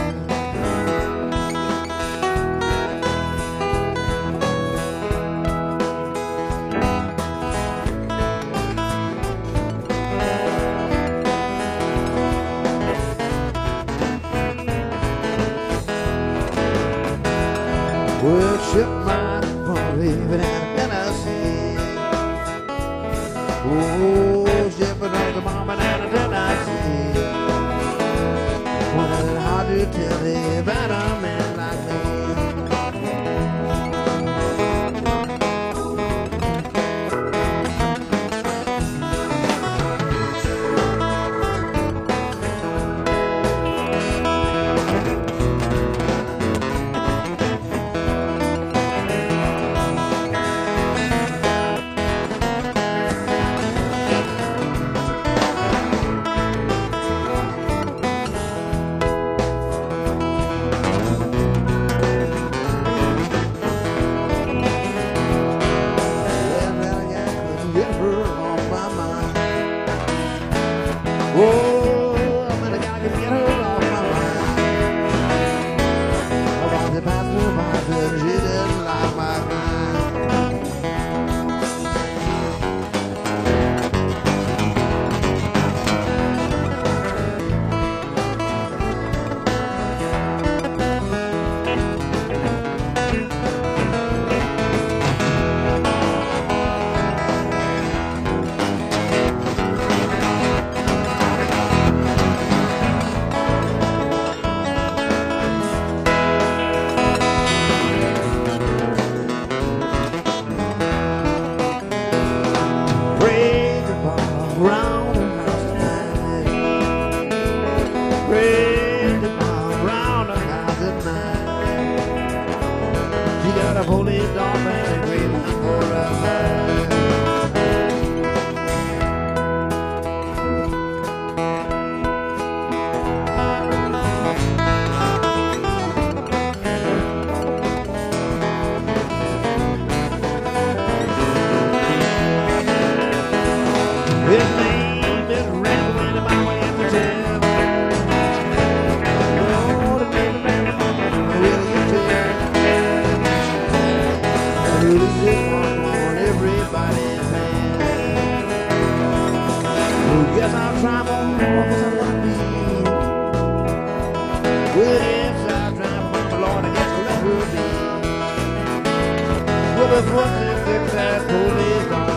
Well, ship my from leaving out Tennessee. Oh, shipping on the mama down to Tennessee. Well, how do you tell me about a man like me? Oh, I'm gonna gotta get her off my mind. I want to pass her by, but she didn't like my kind. Praise the ball round the house tonight. Praise the ball round the house tonight. She got a police dog and a great one for a ride. His name is Rambling about my empty town. Oh, the baby man, really is too. Really is on everybody's hand. Oh, yes, I'll try more for somebody. Well, yes, I'll try more, but Lord, I guess I'll let her be. Well, before they fix that police dog.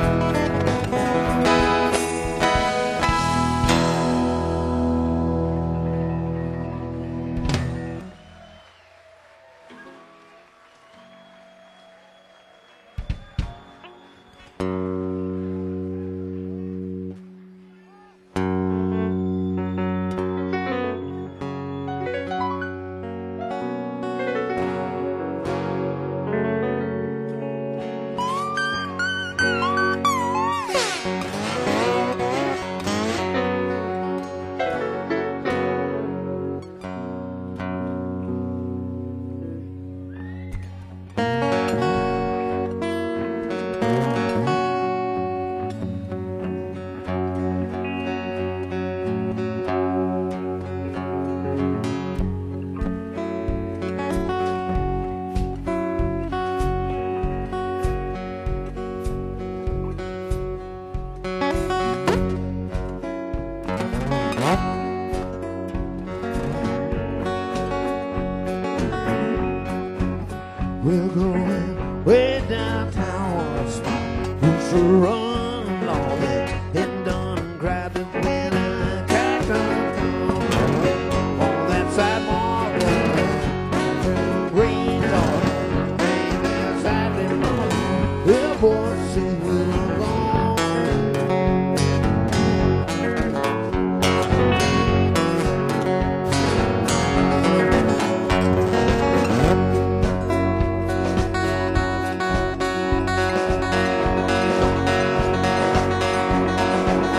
We're going way downtown on a spot. Who's to run along it and done grabbed it when I catch a come on that sidewalk. Green dog, ain't there sadly long. The boys say we're gone.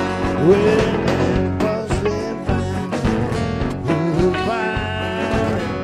When it was in fine, we were fire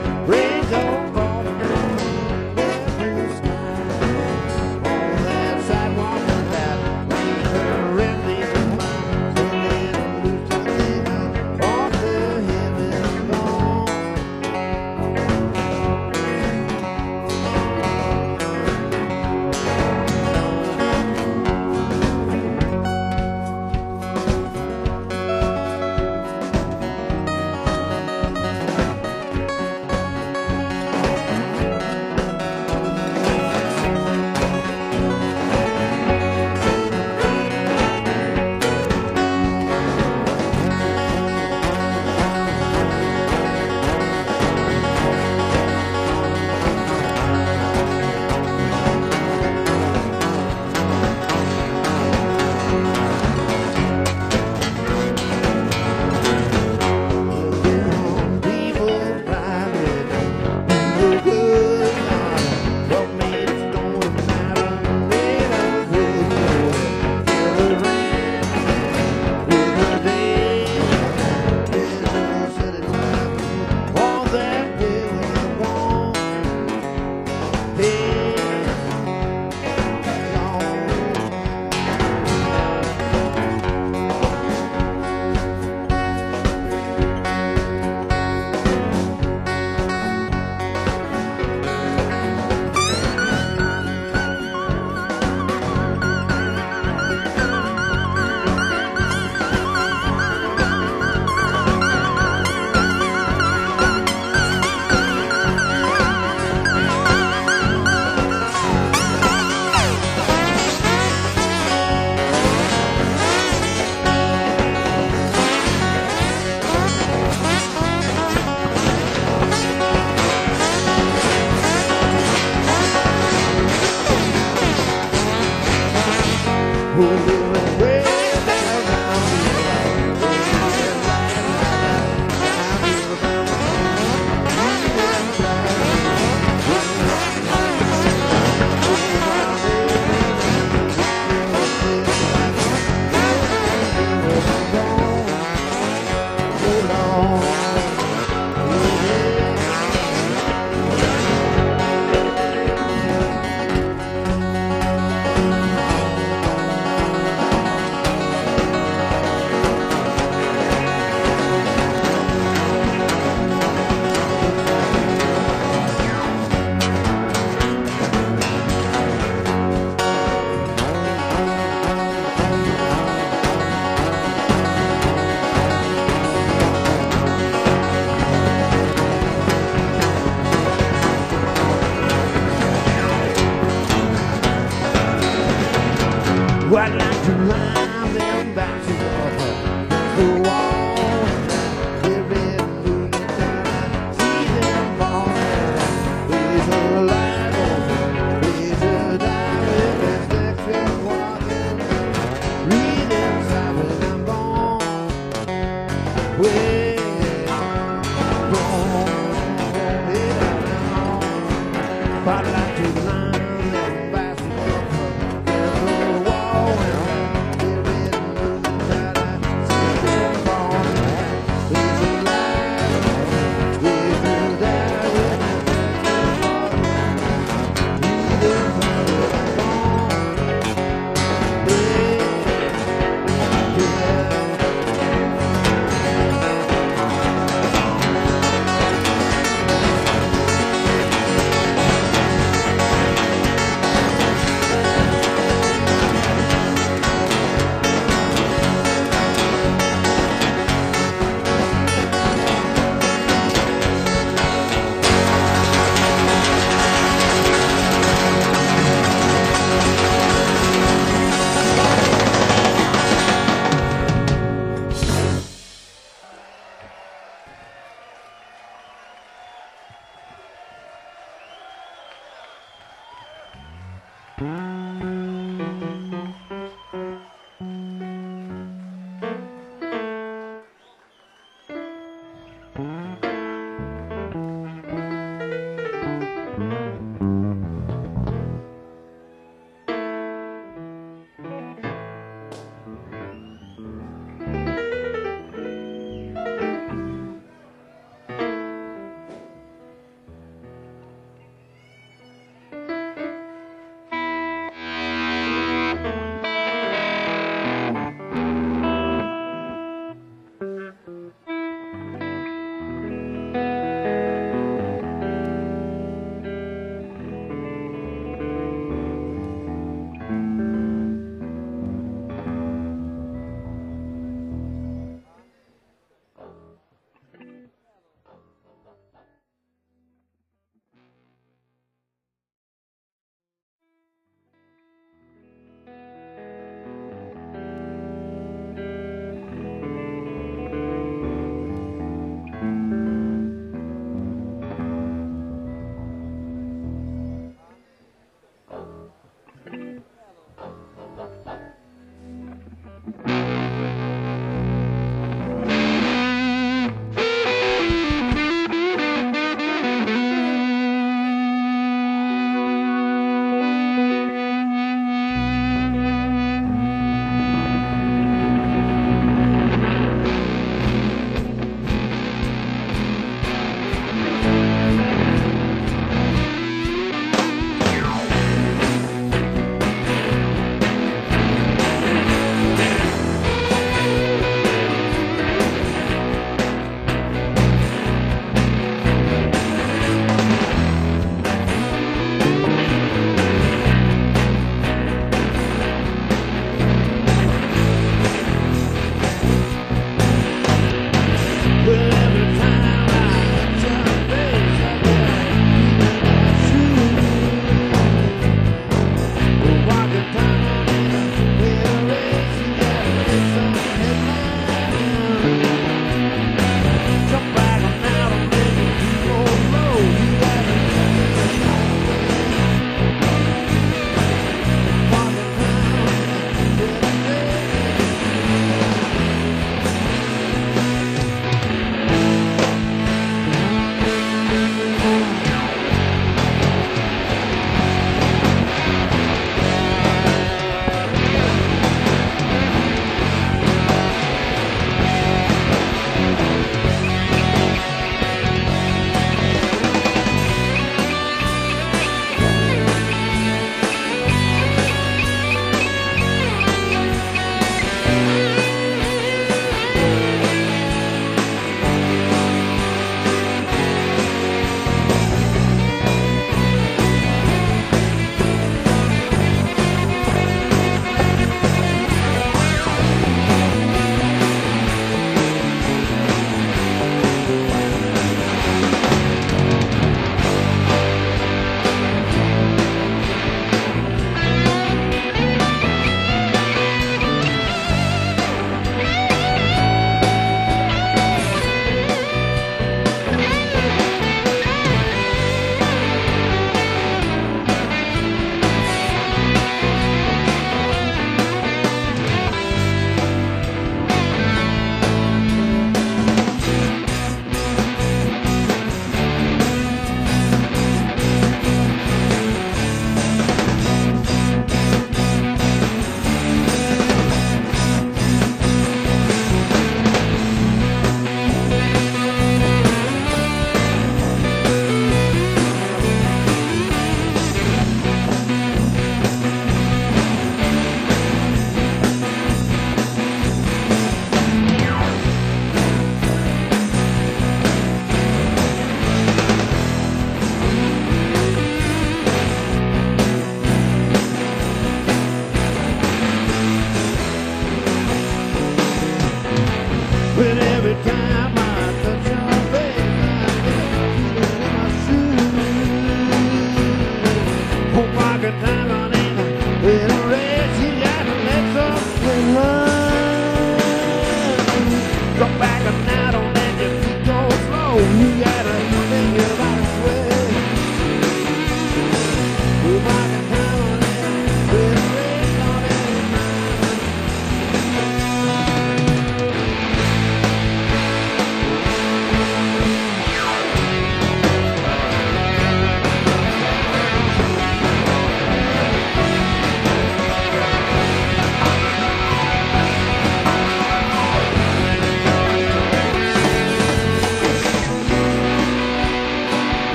Well, born, yeah, but like to line and fast enough for the wall and get ready to try to see them fall. There's a line, there's a die with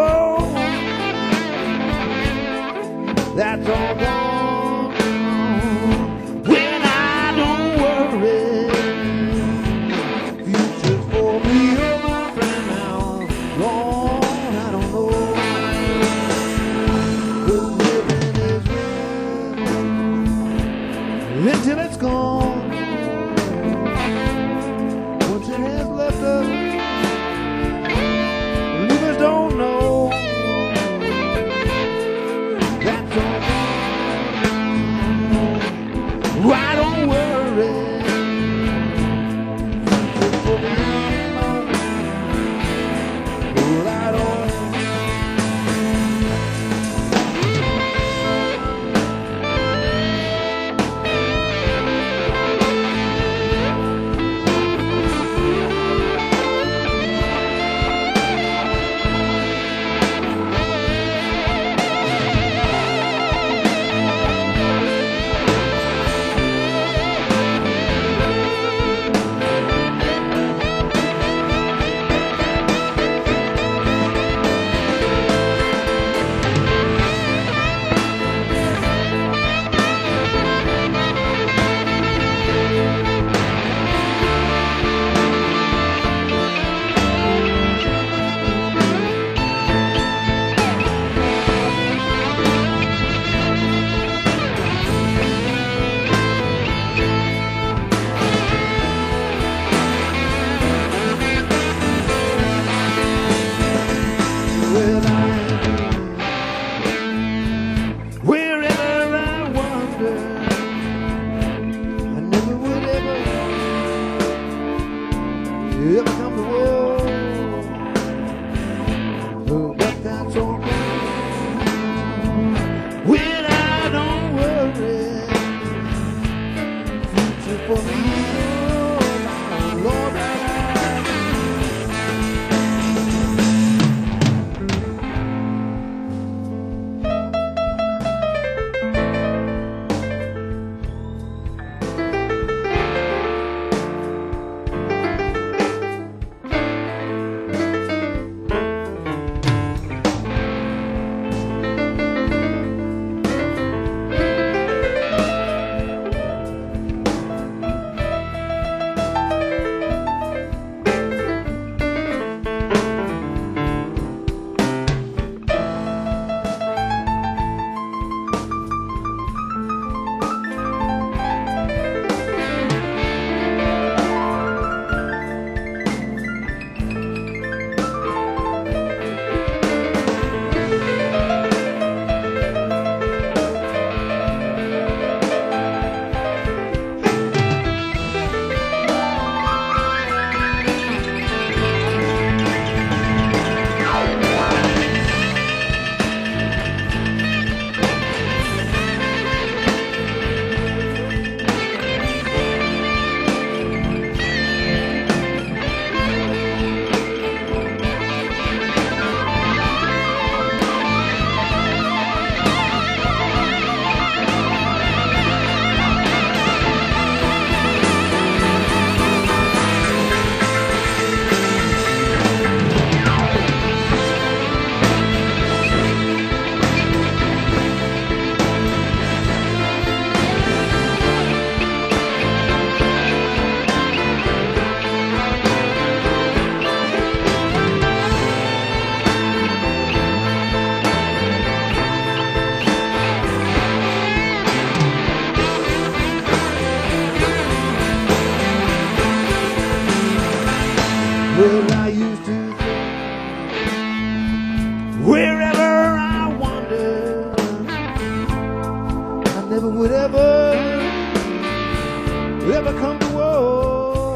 whoa, that's all gone. When I don't worry, future's for me or my friend now. Lord, I don't know. 'Cause living is real until it's gone. Once it has left us, leavers don't know. That's all gone. I don't worry. Future's for me. Well, I don't. Well, I, wherever I wander, I never would ever, ever come to war. Oh, but that's all gone. When I don't worry, future for me, oh, Lord, I Well, I used to think wherever I wander, I never would ever, ever come to war.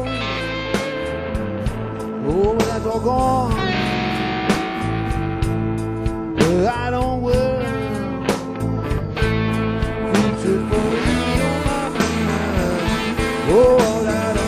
Oh, but that's all gone. Well, I don't worry. Future for me on my mind. Oh, I don't.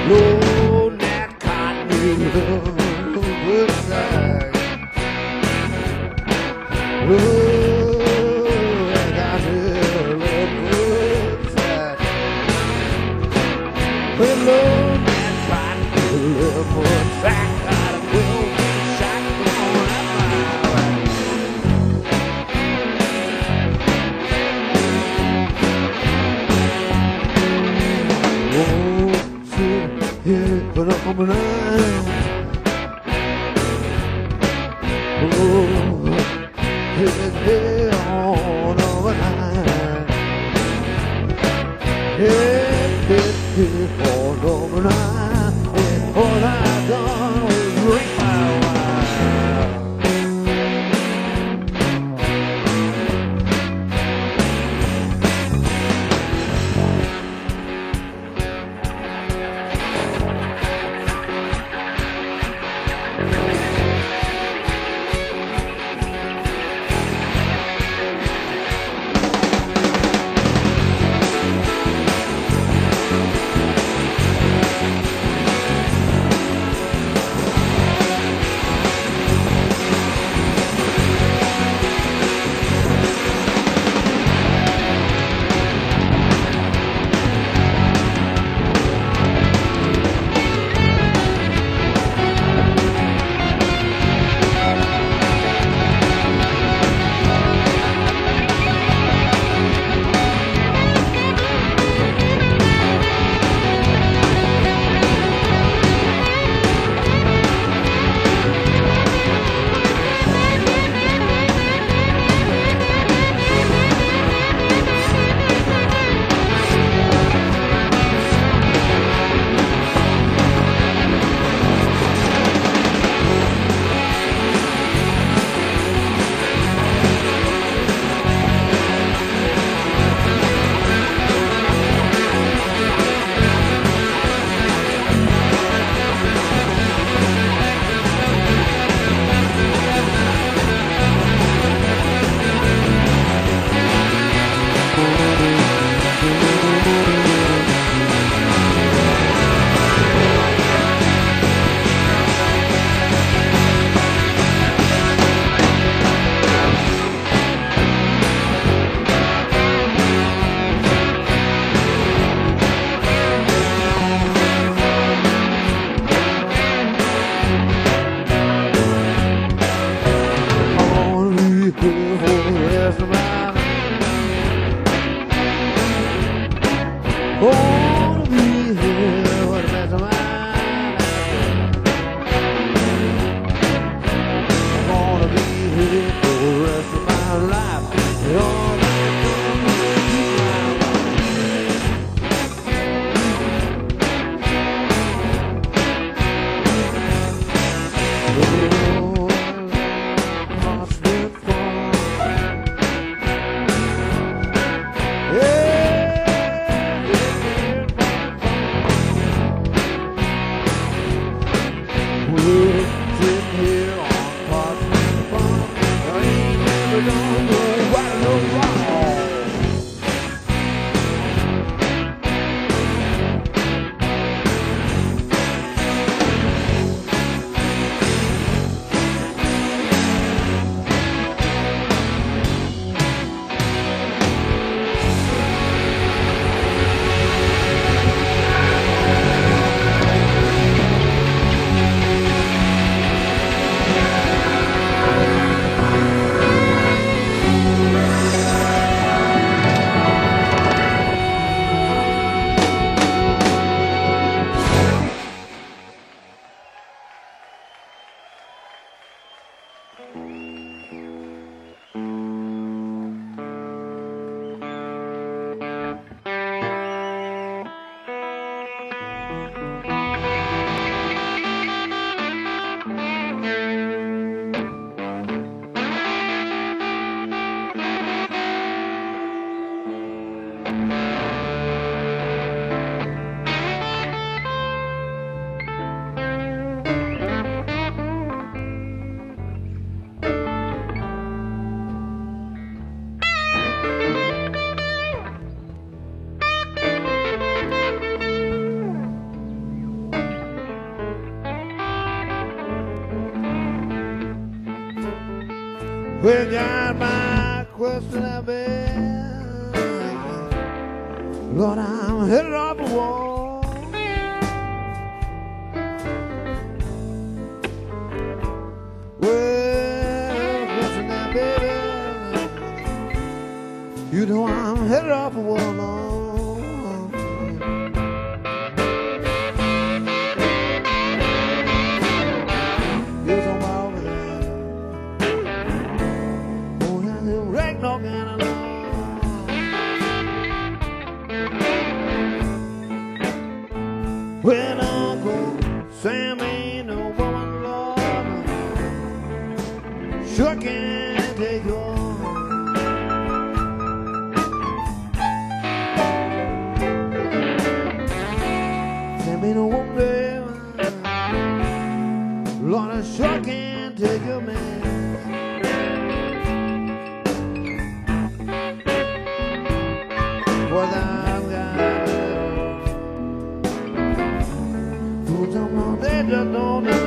Lord, that cotton is a good side. Oh, that cotton is a good side. Well, Lord, that cotton is a little more track. Got a twelve shot going up my way. Yeah, but I'm an eye. Oh, it's day on over nine. Yeah, it's day on over nine. And all I done was drink my Well, got my question I've been. Lord, I'm headed off the wall. Well, question now, baby. You know I'm headed off the wall now. Here's a wall over there. Oh, and the wreck no kind of law. When Uncle Sam ain't no woman, Lord, sure can't take you on. Sam ain't no woman, Lord, I sure can't take your man. What I've got, who don't know, they just don't know.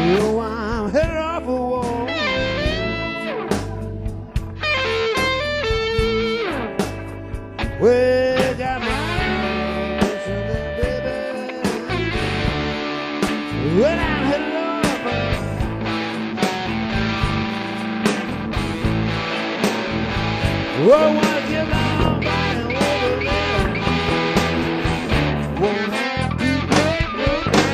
Yo, I'm headed off a wall. Well, got my mission there, baby. Well, I'm headed off a whoa, wanna get along by and over there. Won't have to break no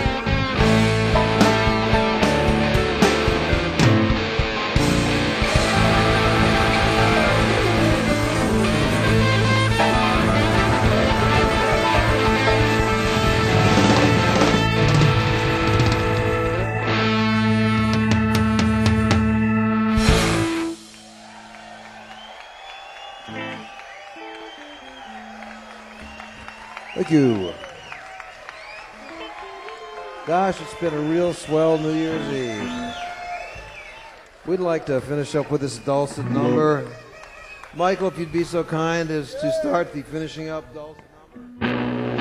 Thank you. Gosh, it's been a real swell New Year's Eve. We'd like to finish up with this dulcet number. Michael, if you'd be so kind as to start the finishing up dulcet number.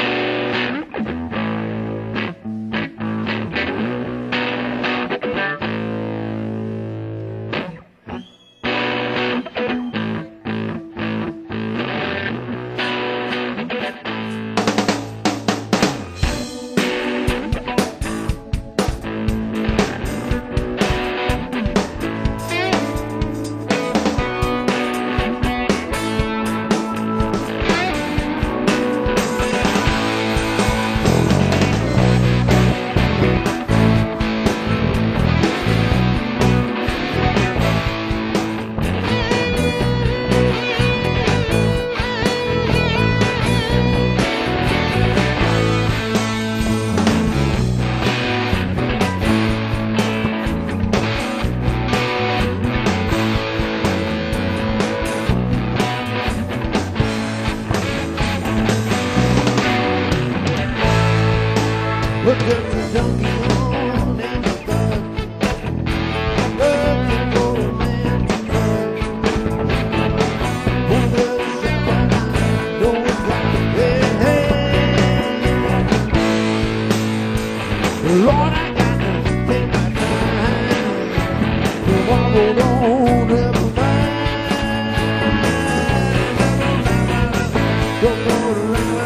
Look at the donkey on and the bug. Looking for a man to love. One little shot by night, don't got to pay. Lord, I got to take my time. The wobble don't ever mind. Don't go around.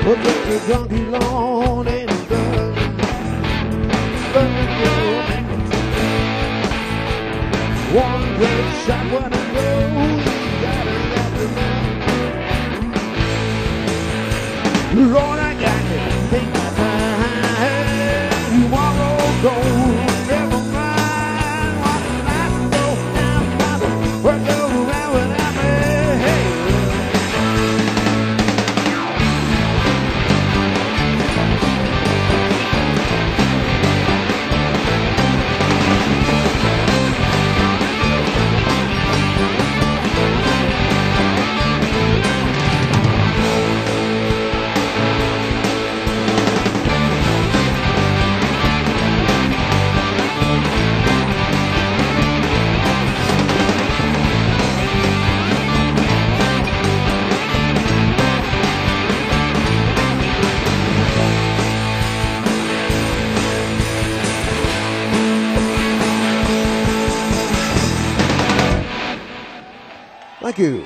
Well, there's a donkey lawn and it does burn your memory. One great shot when it goes, you gotta let it know. Lord, I got to take my time. Tomorrow goes, never mind. What I know, I'm about to work around without me. Hey.
Thank you.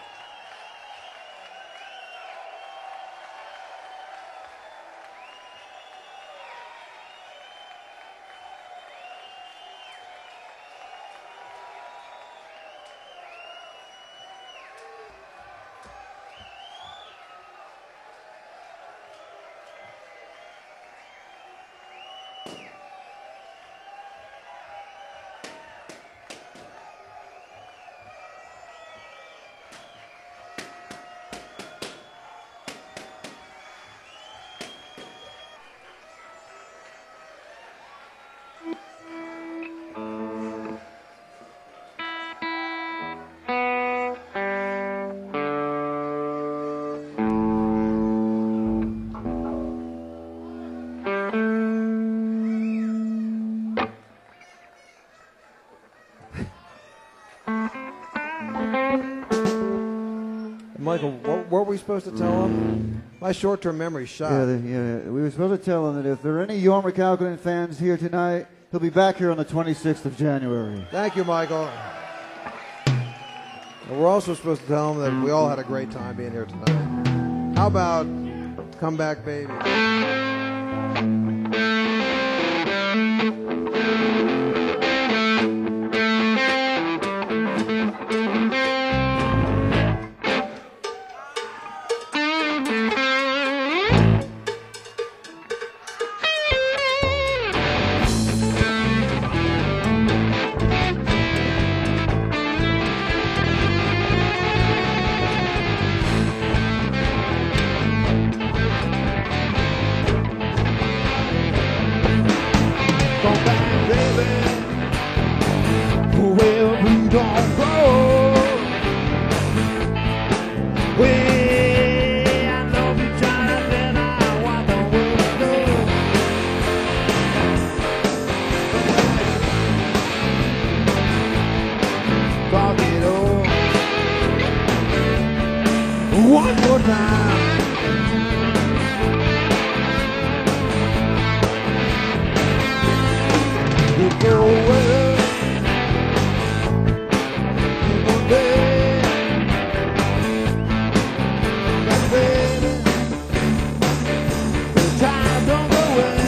Michael, what, what were we supposed to tell him? My short-term memory's shot.
Yeah, the, yeah, we were supposed to tell him that if there are any Jorma Kaukonen fans here tonight, he'll be back here on the twenty-sixth of January.
Thank you, Michael. And we're also supposed to tell him that we all had a great time being here tonight. How about Come Back, Baby?
One more time. You go away. You go there. But baby, the time don't go away.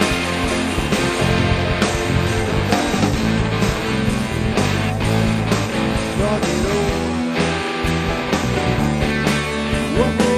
Talk it over. One more.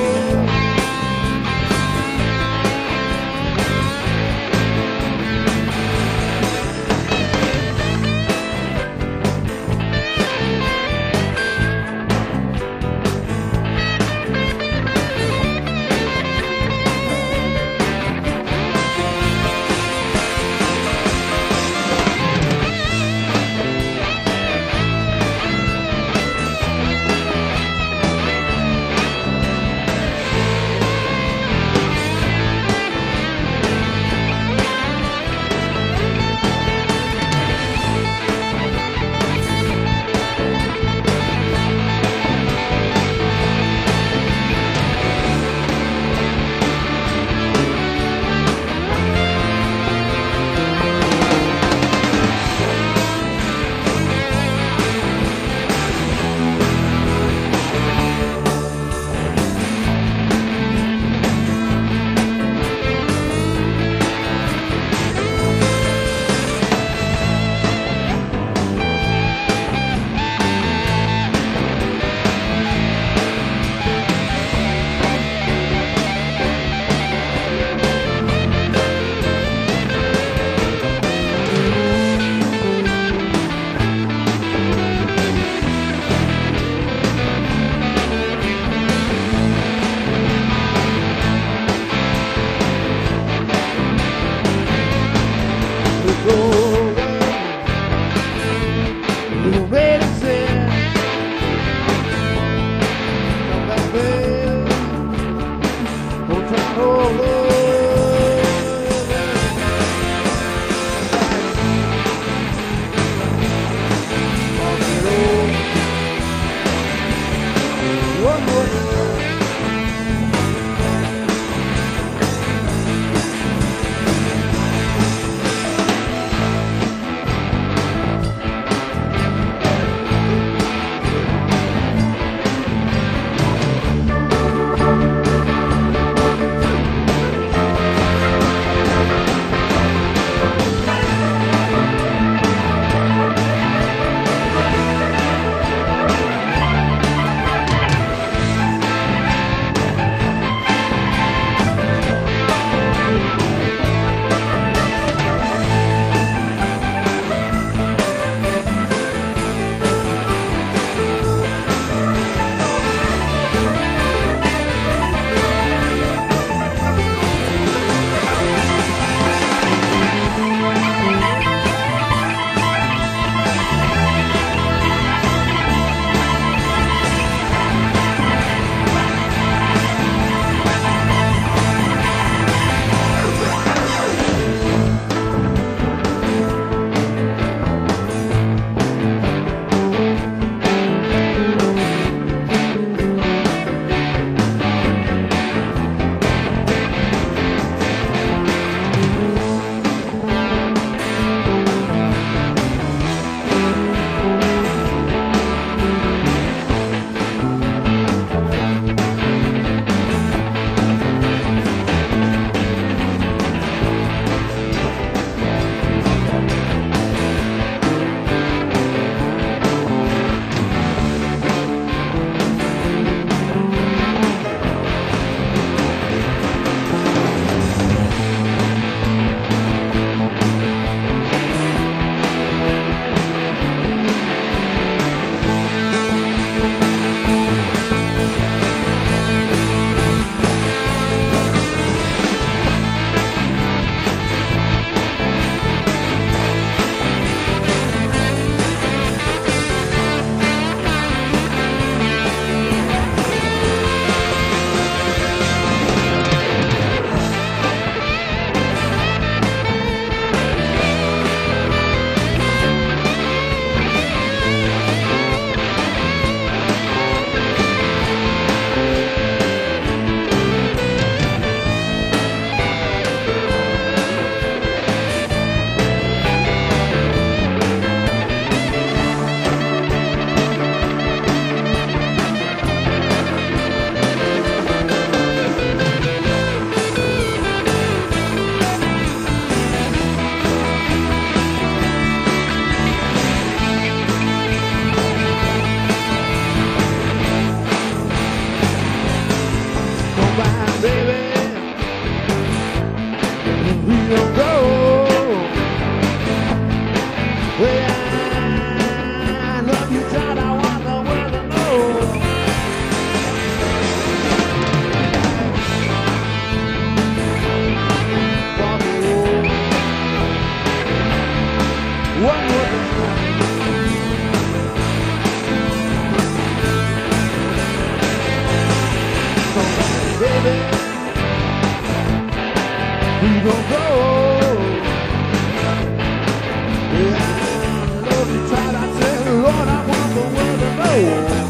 time, baby. We don't go. Well, I love you, child. I want the world to know. One more time. Baby, we gon' go. Yeah, I love you, child. I tell you, Lord, I want the world to know.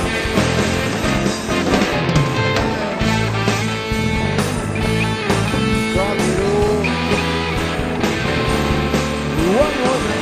One more time.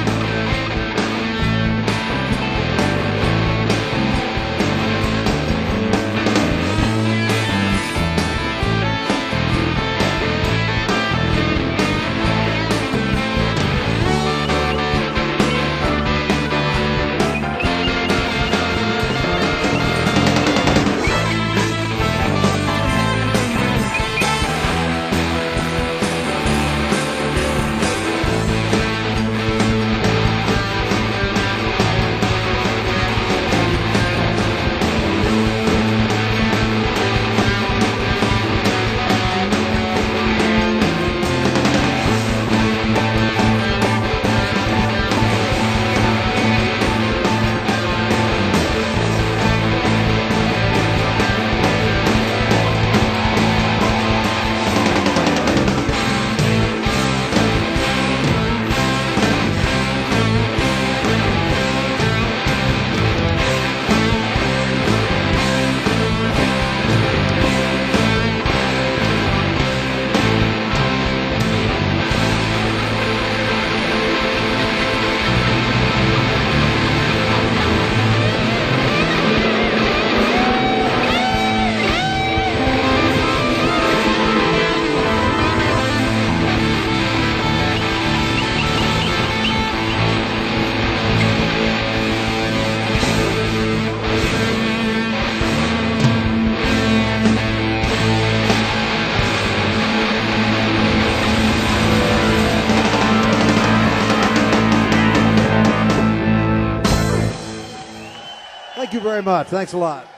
Thank you very much. Thanks a lot.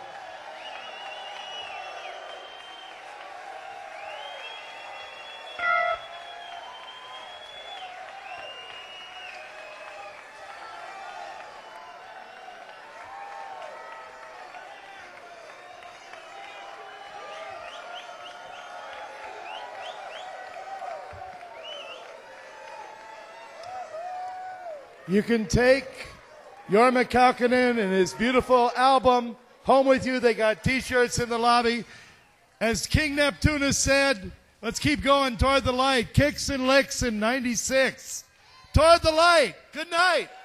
You can take Jorma Kaukonen and his beautiful album home with you. They got T-shirts in the lobby. As King Neptunus said, let's keep going toward the light. Kicks and licks in ninety-six. Toward the light. Good night.